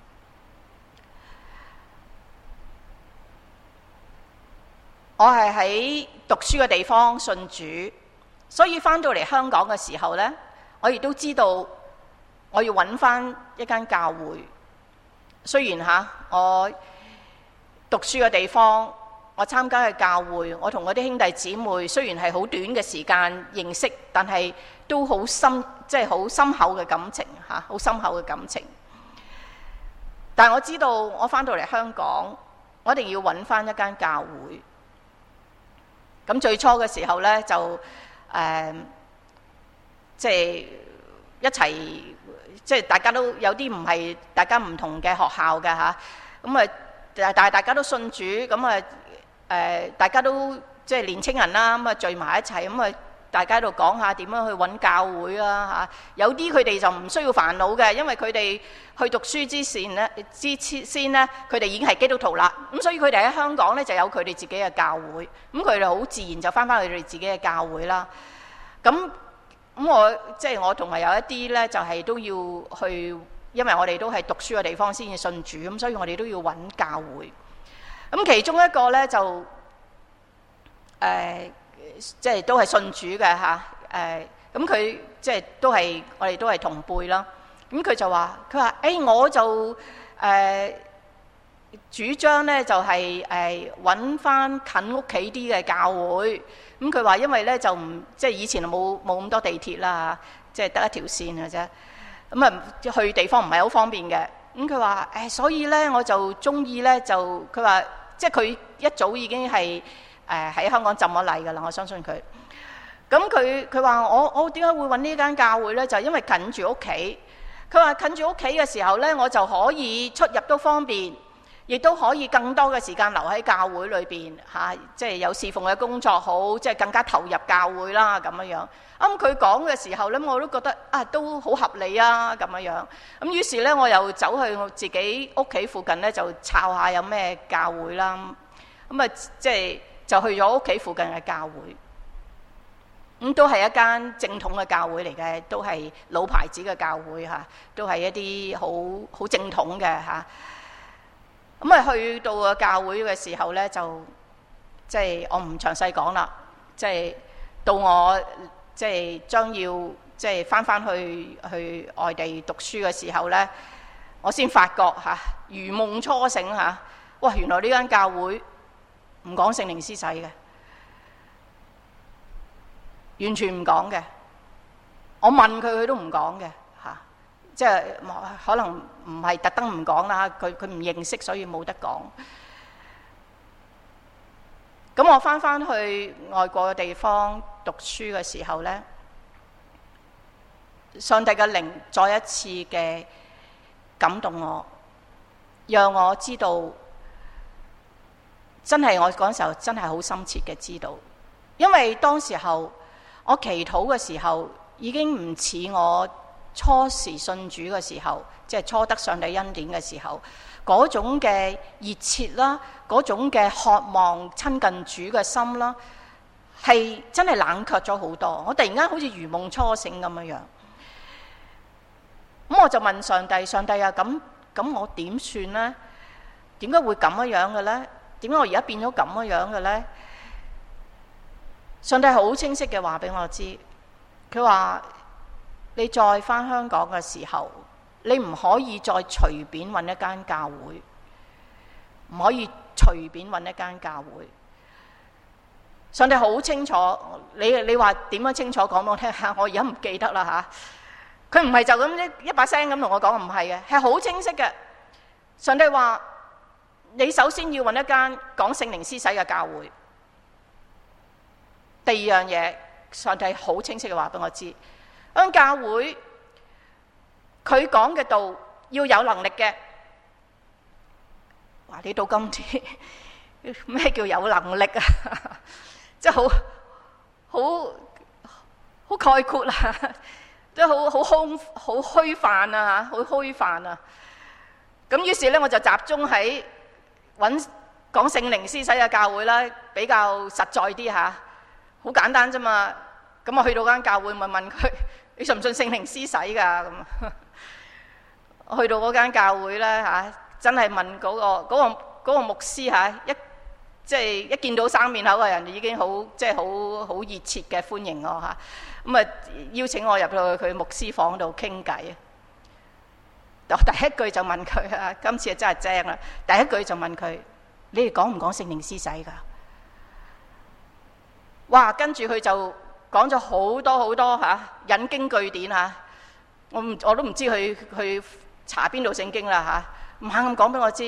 我係喺讀書嘅地方信主，所以翻到嚟香港嘅時候呢，我亦都知道我要揾翻一間教會。雖然吓我讀書嘅地方，我參加嘅教會，我同我啲兄弟姊妹雖然係好短嘅時間認識，但係都好深，即係好深厚嘅感情吓，好深厚嘅感情。但係我知道我翻到嚟香港，我一定要揾翻一間教會。咁最初嘅時候呢，就誒，即係一齊，即係大家都有啲唔係大家唔同嘅學校嘅嚇，咁啊，但係大家都信主，咁啊誒，大家都即係年青人啦，咁啊聚埋一齊，咁啊大家喺度講下點樣去揾教會啦嚇。有啲佢哋就唔需要煩惱嘅，因為佢哋去讀書之前咧，之先咧，佢哋已經係基督徒啦。咁所以佢哋喺香港咧就有佢哋自己嘅教會，咁佢哋好自然就翻返去佢哋自己嘅教會啦。咁咁我即係我同埋有一啲咧，就係都要去，因為我哋都係讀書嘅地方先至信主，咁所以我哋都要揾教會。咁其中一個咧就誒。呃即係都係信主嘅嚇，誒咁佢即係都係我哋都係同輩啦。咁佢就話：佢話誒我就誒、呃、主張咧就係誒揾翻近屋企啲嘅教會。咁佢話因為咧就唔即係以前冇冇咁多地鐵啦，即係得一條線嘅啫。咁啊去地方唔係好方便嘅。咁佢話誒所以咧我就中意咧就佢話即係佢一早已經係。誒喺香港浸咗禮㗎啦，我相信佢。咁佢佢話我我點解會揾呢間教會呢？就係因為近住屋企。佢話近住屋企嘅時候呢，我就可以出入都方便，亦都可以更多嘅時間留喺教會裏邊嚇，即係有侍奉嘅工作好，即係更加投入教會啦咁樣樣。咁佢講嘅時候呢，我都覺得啊都好合理啊咁樣樣。咁於是呢，我又走去我自己屋企附近呢，就抄下有咩教會啦。咁啊即係。就去咗屋企附近嘅教會，咁都係一間正統嘅教會嚟嘅，都係老牌子嘅教會嚇，都係一啲好好正統嘅嚇。咁啊去到個教會嘅時候呢，就即係我唔詳細講啦。即係到我即係將要即係翻翻去去外地讀書嘅時候呢，我先發覺嚇，如夢初醒嚇，哇！原來呢間教會唔講聖靈施洗嘅，完全唔講嘅。我問佢，佢都唔講嘅嚇。 即係可能唔係特登唔講啦，佢佢唔認識，所以冇得講。咁我翻翻去外國嘅地方讀書嘅時候呢，上帝嘅靈再一次嘅感動我，讓我知道，真係我嗰時候真係好深切嘅知道，因為當時候我祈禱嘅時候已經唔似我初時信主嘅時候，即係初得上帝恩典嘅時候嗰種嘅熱切啦，嗰種嘅渴望親近主嘅心啦，係真係冷卻咗好多。我突然間好似如夢初醒咁樣樣，咁我就問上帝：上帝啊，咁咁我點算呢？點解會咁樣樣嘅呢？點解我而家變咗咁樣樣嘅呢？上帝好清晰嘅話俾我知，佢話你再返香港嘅時候，你唔可以再隨便揾一間教會，唔可以隨便揾一間教會。上帝好清楚，你你話點樣清楚講俾我聽下？我而家唔記得啦吓。佢唔係就咁一一把聲咁同我講，唔係嘅，係好清晰嘅。上帝話你首先要揾一間講聖靈施洗嘅教會。第二樣嘢，上帝好清晰嘅話俾我知。嗰間教會佢講嘅道要有能力嘅。哇！你到今天咩叫有能力啊？即係好好好概括啊，即係好好空好虛泛啊，好虛泛啊。咁於是咧，我就集中喺揾講聖靈施洗嘅教會啦，比較實在啲嚇，好簡單啫嘛。咁我去到間教會，咪問佢：你信唔信聖靈施洗㗎？咁我去到嗰間教會咧嚇，真係問嗰個嗰個嗰個牧師嚇，一即係一見到生面口嘅人，已經好即係好好熱切嘅歡迎我嚇。咁啊邀請我入到去佢牧師房度傾偈。我第一句就問佢啊，今次真係正啦！第一句就問佢：你哋講唔講聖靈施洗㗎？哇！跟住佢就講咗好多好多嚇引經據典嚇，我唔我都唔知佢去查邊度聖經啦嚇，唔肯咁講俾我知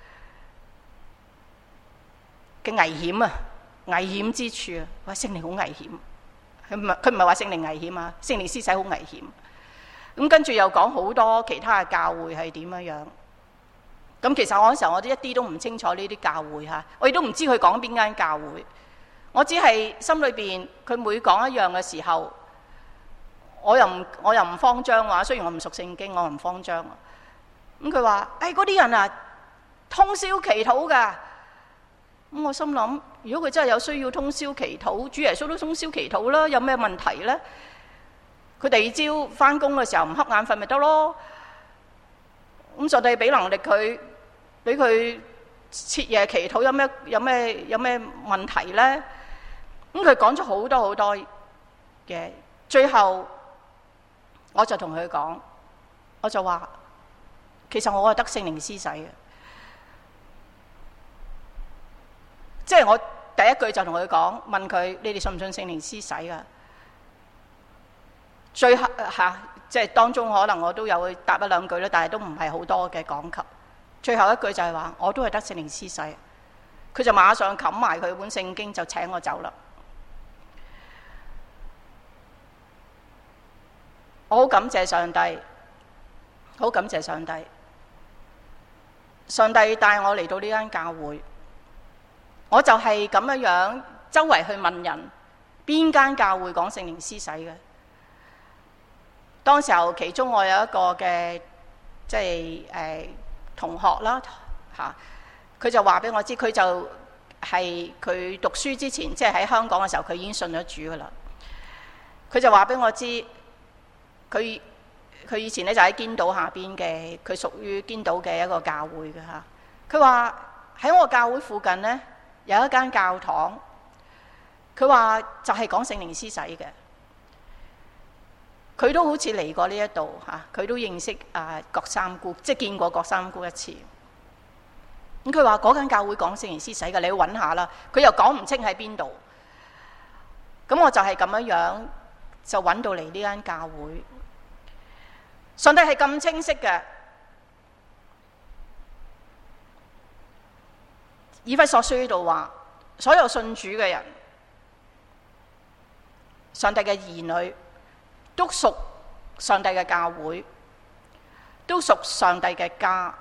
嘅危險啊，危險之處啊！話聖靈好危險，佢唔係佢唔係話聖靈危險啊，聖靈施洗好危險。咁跟住又講好多其他嘅教會係點樣樣。咁其實我嗰時候我都一啲都唔清楚呢啲教會嚇，我亦都唔知佢講邊間教會。我只係心裏邊佢每講一樣嘅時候，我又唔我又唔慌張話。雖然我唔熟聖經，我唔慌張。咁佢話：誒嗰啲人啊，通宵祈禱㗎。咁我心諗，如果佢真係有需要通宵祈禱，主耶穌都通宵祈禱啦，有咩問題呢？佢第二朝返工嘅時候唔瞌眼瞓咪得咯。咁上帝俾能力佢，俾佢徹夜祈禱，有咩有咩有咩問題呢？咁佢講咗好多好多嘅，最後我就同佢講，我就話其實我係得聖靈施洗嘅，即係我第一句就同佢講，問佢你哋信唔信聖靈施洗㗎？最後嚇，即係當中可能我都有答一兩句啦，但係都唔係好多嘅講及。最後一句就係話，我都係得聖靈施洗。佢就馬上冚埋佢本聖經，就請我走啦。我好感謝上帝，好感謝上帝。上帝帶我嚟到呢間教會，我就係咁樣樣周圍去問人，邊間教會講聖靈施洗嘅。當時候，其中我有一個嘅即係誒、呃、同學啦嚇，佢、啊、就話俾我知，佢就係佢讀書之前，即係喺香港嘅時候，佢已經信咗主噶啦。佢就話俾我知，佢佢以前咧就喺堅道下邊嘅，佢屬於堅道嘅一個教會嘅嚇。佢話喺我教會附近呢，有一間教堂，佢話就係講聖靈施洗嘅。佢都好似嚟過呢一度嚇，佢都認識啊郭三姑，即係見過郭三姑一次。咁佢話嗰間教會講聖靈施洗嘅，你去揾下啦。佢又講唔清喺邊度。咁我就係咁樣樣就揾到嚟呢間教會。 上帝係咁清晰嘅。以弗所書呢度話，所有信主嘅人，上帝嘅兒女，都屬上帝嘅教會，都屬上帝嘅家。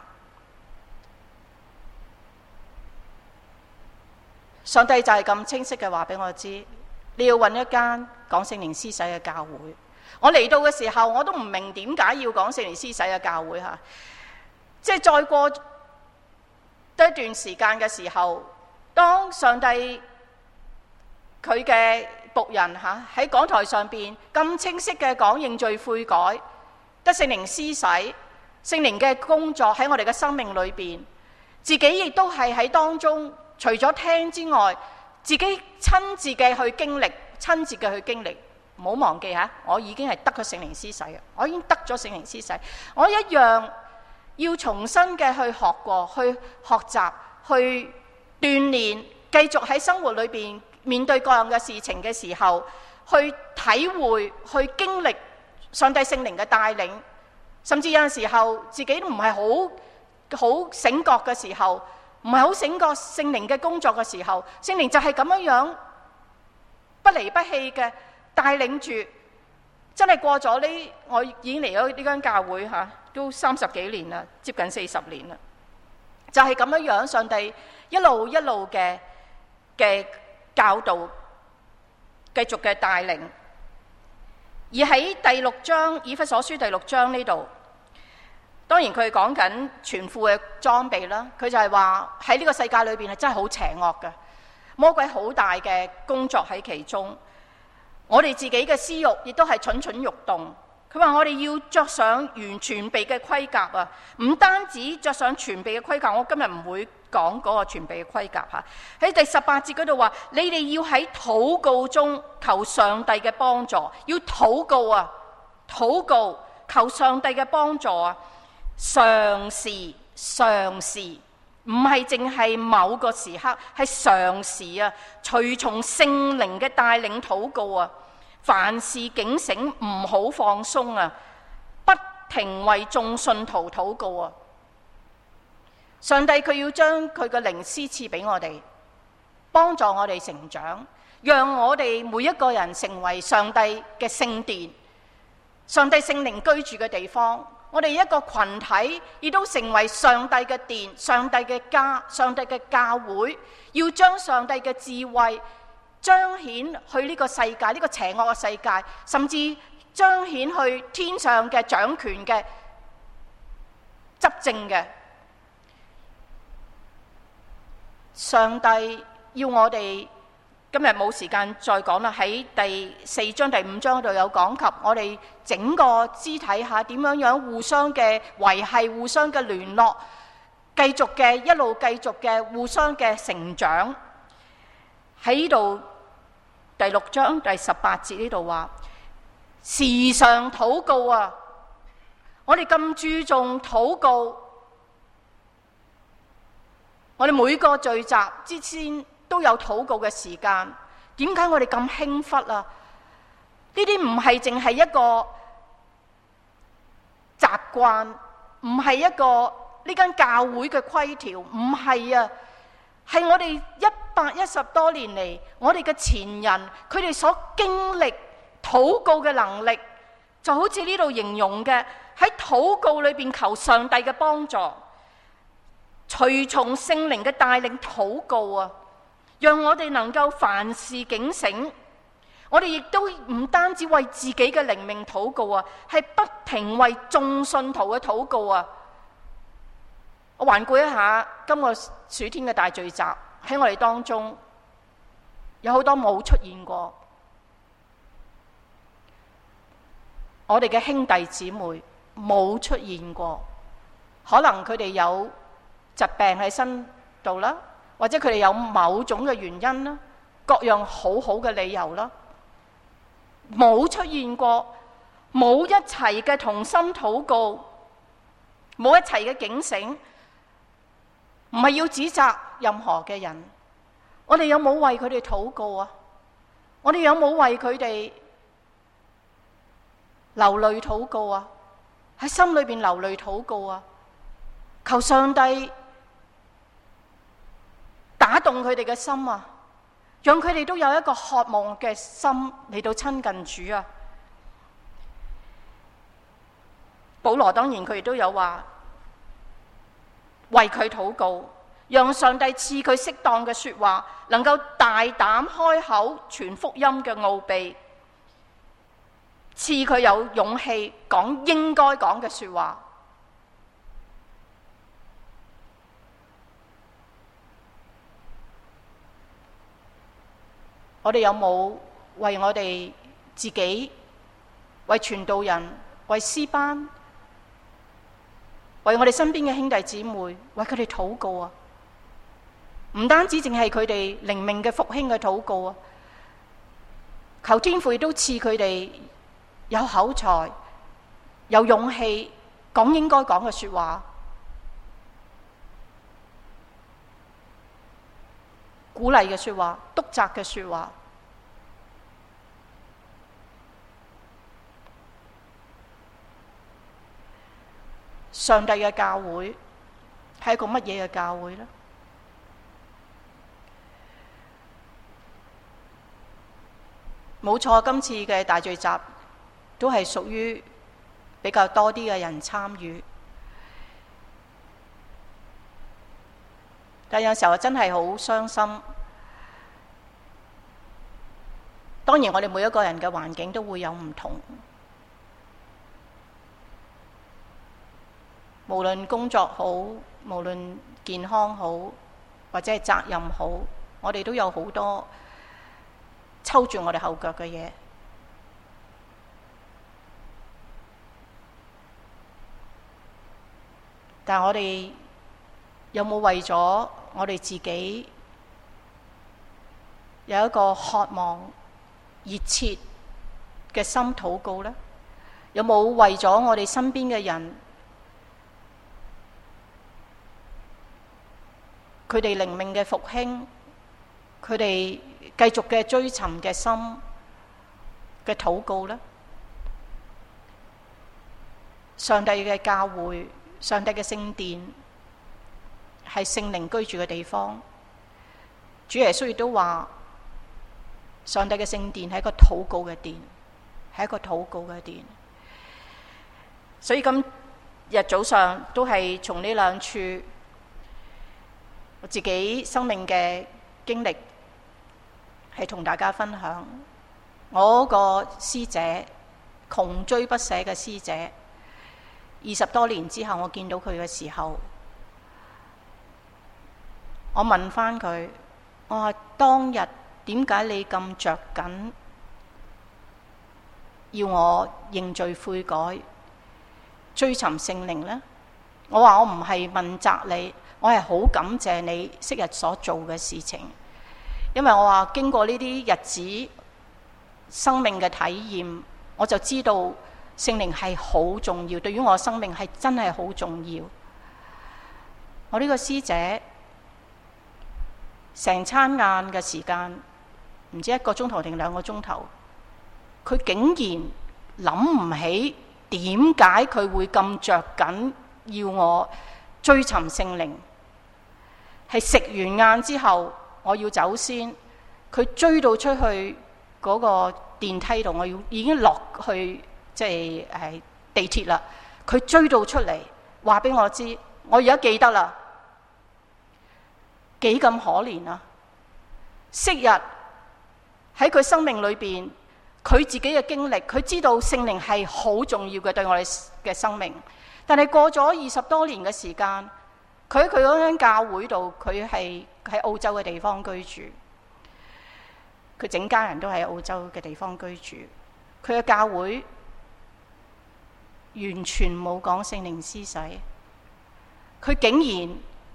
上帝就係咁清晰嘅話俾我知，你要揾一間講聖靈施洗嘅教會。我嚟到嘅時候，我都唔明點解要講聖靈施洗嘅教會吓。即係再過多一段時間嘅時候，當上帝佢嘅僕人吓喺講台上邊咁清晰嘅講認罪悔改，得聖靈施洗，聖靈嘅工作喺我哋嘅生命裏邊，自己亦都係喺當中。除咗聽之外，自己親自嘅去經歷，親自嘅去經歷，唔好忘記吓，我已經係得咗聖靈施洗嘅，我已經得咗聖靈施洗，我一樣要重新嘅去學過，去學習，去鍛煉，繼續喺生活裏邊面對各樣嘅事情嘅時候，去體會，去經歷上帝聖靈嘅帶領，甚至有陣時候自己都唔係好好醒覺嘅時候。唔係好醒覺聖靈嘅工作嘅時候，聖靈就係咁樣樣不離不棄嘅帶領住，真係過咗呢，我已經嚟咗呢間教會吓，都三十幾年啦，接近四十年啦，就係咁樣樣，上帝一路一路嘅嘅教導，繼續嘅帶領。而喺第六章以弗所書第六章呢度。當然佢講緊全副嘅裝備啦，佢就係話喺呢個世界裏邊係真係好邪惡嘅，魔鬼好大嘅工作喺其中。我哋自己嘅私欲亦都係蠢蠢欲動。佢話我哋要着上完全備嘅盔甲啊，唔單止着上全備嘅盔甲，我今日唔會講嗰個全備嘅盔甲嚇。喺第十八節嗰度話，你哋要喺禱告中求上帝嘅幫助，要禱告啊，禱告求上帝嘅幫助啊。常時常時，唔係淨係某個時刻，係常時啊！隨從聖靈嘅帶領禱告啊，凡事警醒，唔好放鬆啊，不停為眾信徒禱告啊！上帝佢要將佢嘅靈施賜俾我哋，幫助我哋成長，讓我哋每一個人成為上帝嘅聖殿，上帝聖靈居住嘅地方。我哋一個群體亦都成為上帝嘅殿、上帝嘅家、上帝嘅教會，要將上帝嘅智慧彰顯去呢個世界，呢個邪惡嘅世界，甚至彰顯去天上嘅掌權嘅執政嘅上帝，要我哋。今日冇時間再講啦，喺第四章、第五章嗰度有講及我哋整個肢體下點樣樣互相嘅維繫、互相嘅聯絡，繼續嘅一路繼續嘅互相嘅成長。喺呢度第六章第十八節呢度話，時常禱告啊！我哋咁注重禱告，我哋每個聚集之前都有禱告嘅時間，點解我哋咁輕忽啊？呢啲唔係淨係一個習慣，唔係一個呢間教會嘅規條，唔係啊，係我哋一百一十多年嚟，我哋嘅前人佢哋所經歷禱告嘅能力，就好似呢度形容嘅，喺禱告裏邊求上帝嘅幫助，隨從聖靈嘅帶領禱告啊！讓我哋能夠凡事警醒，我哋亦都唔單止為自己嘅靈命禱告啊，係不停為眾信徒嘅禱告啊！我環顧一下今個暑天嘅大聚集，喺我哋當中有好多冇出現過，我哋嘅兄弟姊妹冇出現過，可能佢哋有疾病喺身度啦。或者佢哋有某種嘅原因啦，各樣好好嘅理由啦，冇出現過，冇一齊嘅同心禱告，冇一齊嘅警醒，唔係要指責任何嘅人。我哋有冇為佢哋禱告啊？我哋有冇為佢哋流淚禱告啊？ 喺心裏邊流淚禱告啊！求上帝打動佢哋嘅心啊，讓佢哋都有一個渴望嘅心嚟到親近主啊！保羅當然佢亦都有話為佢禱告，讓上帝賜佢適當嘅說話，能夠大膽開口傳福音嘅奧秘，賜佢有勇氣講應該講嘅說話。我哋有冇為我哋自己、為傳道人、為詩班、為我哋身邊嘅兄弟姊妹，為佢哋禱告啊？唔單止淨係佢哋靈命嘅復興嘅禱告啊，求天父亦都賜佢哋有口才、有勇氣講應該講嘅說話，鼓勵嘅說話、督責嘅說話。上帝嘅教會係一個乜嘢嘅教會呢？冇錯，今次嘅大聚集都係屬於比較多啲嘅人參與，但有時候真係好傷心。當然我哋每一個人嘅環境都會有唔同，無論工作好，無論健康好，或者係責任好，我哋都有好多抽住我哋後腳嘅嘢。但係我哋有冇為咗我哋自己有一個渴望、熱切嘅心禱告呢？有冇為咗我哋身邊嘅人，佢哋靈命嘅復興，佢哋繼續嘅追尋嘅心嘅禱告呢？上帝嘅教會，上帝嘅聖殿係聖靈居住嘅地方。主耶穌亦都話，上帝嘅聖殿係一個禱告嘅殿，係一個禱告嘅殿。所以今日早上都係從呢兩處我自己生命嘅經歷，係同大家分享。我個師姐，窮追不捨嘅師姐，二十多年之後我見到佢嘅時候，我問翻佢，我話當日點解你咁着緊要我認罪悔改，追尋聖靈呢？我話我唔係問責你，我係好感謝你昔日所做嘅事情，因為我話經過呢啲日子生命嘅體驗，我就知道聖靈係好重要，對於我生命係真係好重要。我呢個師姐成餐晏嘅時間，唔知一個鐘頭定兩個鐘頭，佢竟然諗唔起點解佢會咁着緊要我追尋聖靈。係食完晏之後，我要走先，佢追到出去嗰個電梯度，我要已經落去即係誒地鐵啦。佢追到出嚟，話俾我知，我而家記得啦，幾咁可憐啊！昔日喺佢生命裏邊，佢自己嘅經歷，佢知道聖靈係好重要嘅對我哋嘅生命。但係過咗二十多年嘅時間，佢喺佢嗰間教會度，佢係喺澳洲嘅地方居住，佢整家人都喺澳洲嘅地方居住。佢嘅教會完全冇講聖靈施洗，佢竟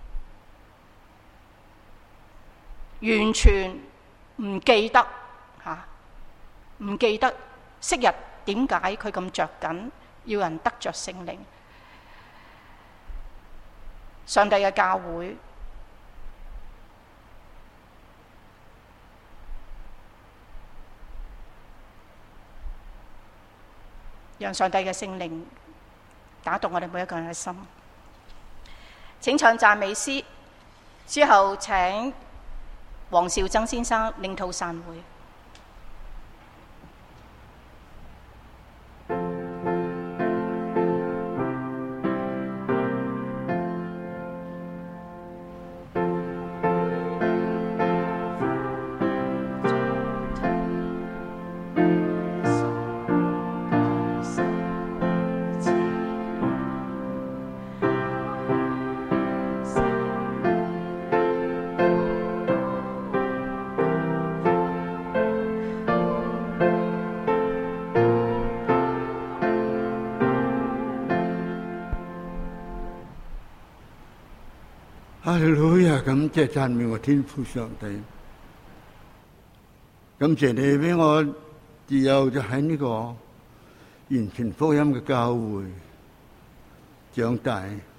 然完全唔記得吓，唔記得昔日點解佢咁着緊要人得着聖靈。上帝嘅教會讓上帝嘅聖靈打動我哋每一個人嘅心。請唱讚美詩，之後請黃兆曾先生領禱散會。 哈利路亞，感謝讚美我天父上帝，感謝你俾我自幼就喺呢個完全福音嘅教會長大。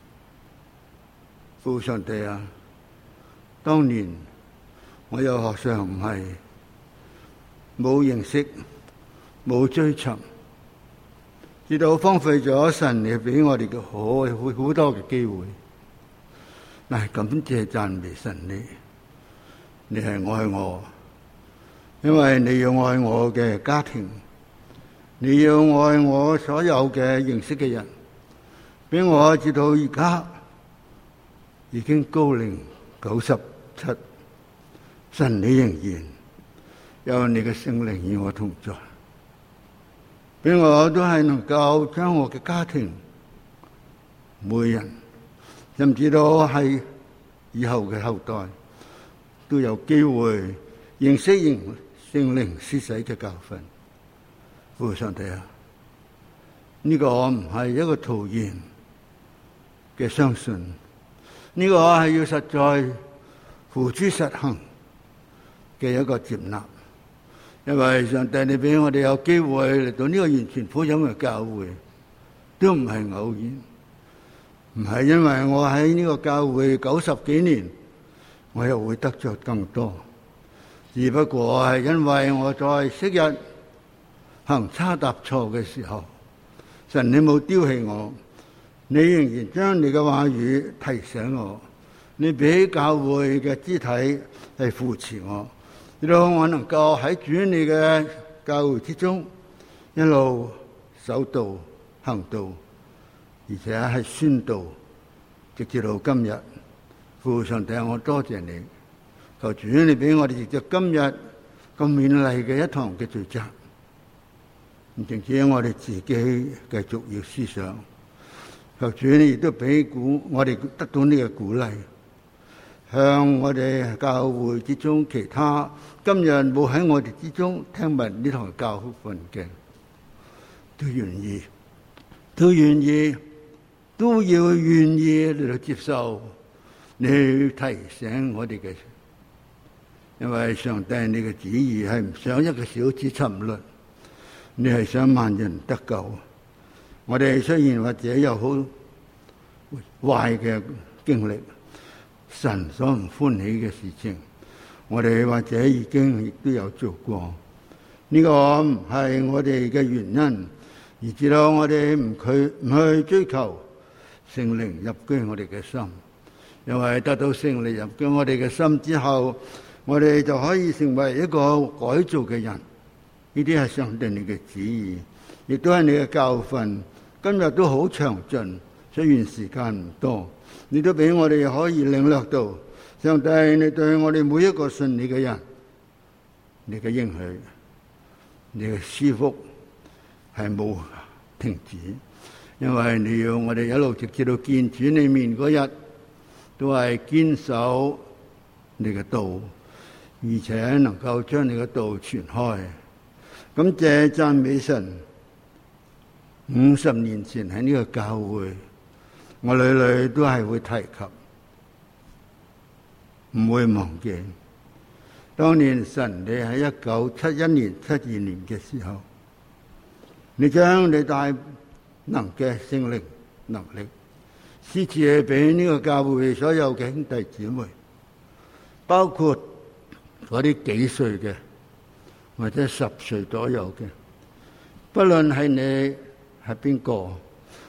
父上帝啊，當年我又學上唔係冇認識冇追尋，直到荒廢咗神你俾我哋嘅好好多嘅機會。嗱，感謝讚美神你，你係愛我，因為你要愛我嘅家庭，你要愛我所有嘅認識嘅人，俾我直到而家已經高齡九十七，神你仍然有你嘅聖靈與我同在，俾我都係能夠將我嘅家庭每人，甚至到係以後嘅後代都有機會認識聖靈施洗嘅教訓。父上帝啊，呢個唔係一個徒然嘅相信，呢個係要實在付諸實行嘅一個接納。因為上帝你俾我哋有機會嚟到呢個完全福音嘅教會，都唔係偶然。唔係因為我喺呢個教會九十幾年，我又會得着更多，只不過係因為我在昔日行差踏錯嘅時候，神你冇丟棄我，你仍然將你嘅話語提醒我，你俾教會嘅肢體係扶持我，讓我能夠喺主你嘅教會之中一路守道行道，而且係宣道，直至到今日。父上帝，我多謝你，求主你俾我哋藉着今日咁勉勵嘅一堂嘅聚集，唔淨止我哋自己繼續要思想，求主你亦都俾鼓我哋得到呢個鼓勵，向我哋教會之中其他今日冇喺我哋之中聽聞呢堂教訓嘅，都願意，都願意。都要願意嚟到接受你提醒我哋嘅，因為上帝你嘅旨意係唔想一個小子沉淪，你係想萬人得救。我哋雖然或者有好壞嘅經歷，神所唔歡喜嘅事情，我哋或者已經亦都有做過。呢個唔係我哋嘅原因，而至到我哋唔去唔去追求聖靈入居我哋嘅心，因為得到聖靈入居我哋嘅心之後，我哋就可以成為一個改造嘅人。呢啲係上帝你嘅旨意，亦都係你嘅教訓。今日都好詳盡，雖然時間唔多，你都俾我哋可以領略到上帝你對我哋每一個信你嘅人，你嘅應許，你嘅賜福係冇停止。因為你要我哋一路直至到見主你面嗰日，都係堅守你嘅道，而且能夠將你嘅道傳開。咁謝讚美神，五十年前喺呢個教會，我屢屢都係會提及，唔會忘記。當年神你喺一九七一年、七二年嘅時候，你將你帶能嘅聖靈能力施賜俾呢個教會所有嘅兄弟姊妹，包括嗰啲幾歲嘅或者十歲左右嘅，不論係你係邊個，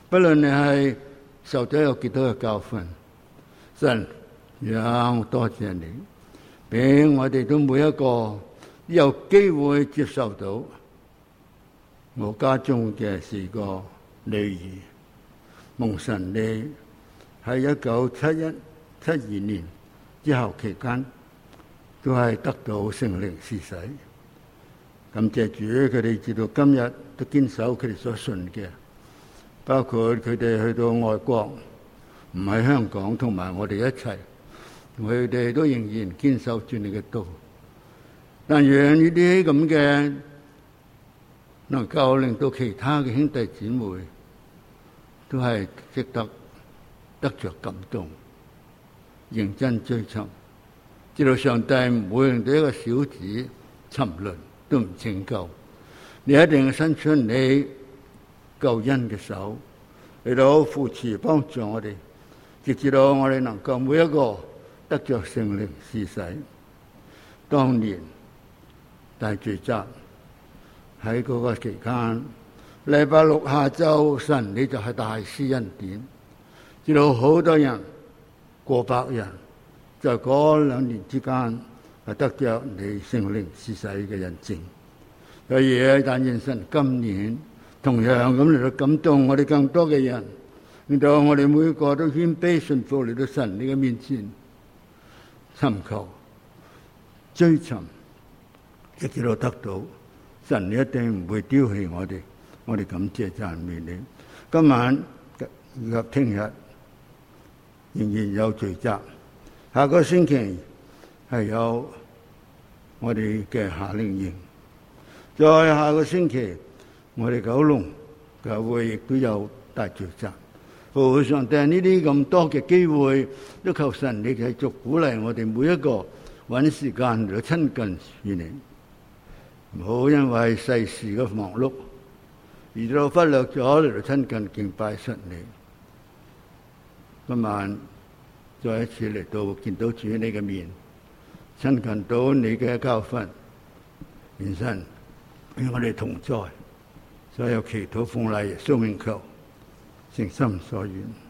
不論你係受咗有幾多嘅教訓，神讓多謝你，俾我哋都每一個有機會接受到我家中嘅四個女兒，蒙神你喺一九七一、七二年之後期間，都係得到聖靈施洗。感謝主，佢哋直到今日都堅守佢哋所信嘅，包括佢哋去到外國，唔喺香港同埋我哋一齊，佢哋都仍然堅守住你嘅道。但願呢啲咁嘅能夠令到其他嘅兄弟姊妹都係值得得着感動，認真追尋，知道上帝唔會令到一個小子沉淪都唔拯救，你一定要伸出你救恩嘅手嚟到扶持幫助我哋，直至到我哋能夠每一個得着聖靈施洗。當年大聚集喺嗰個期間，禮拜六下晝，神你就係大施恩典，知道好多人過百人，在嗰兩年之間係得着你聖靈施洗嘅印證。所以但願神今年同樣咁嚟到感動我哋更多嘅人，令到我哋每個都謙卑順服嚟到神你嘅面前，尋求追尋，直至到得到。神你一定唔會丟棄我哋，我哋感謝讚美你。今晚以及聽日仍然有聚集，下個星期係有我哋嘅夏令營，再下個星期我哋九龍教會亦都有大聚集。父上帝呢啲咁多嘅機會，都求神你繼續鼓勵我哋每一個搵時間嚟到親近於你。唔好因為世事嘅忙碌而到忽略咗嚟到親近敬拜神你。今晚再一次嚟到見到主你嘅面，親近到你嘅教訓，願神與我哋同在。所有祈禱奉賴耶穌名求，誠心所願。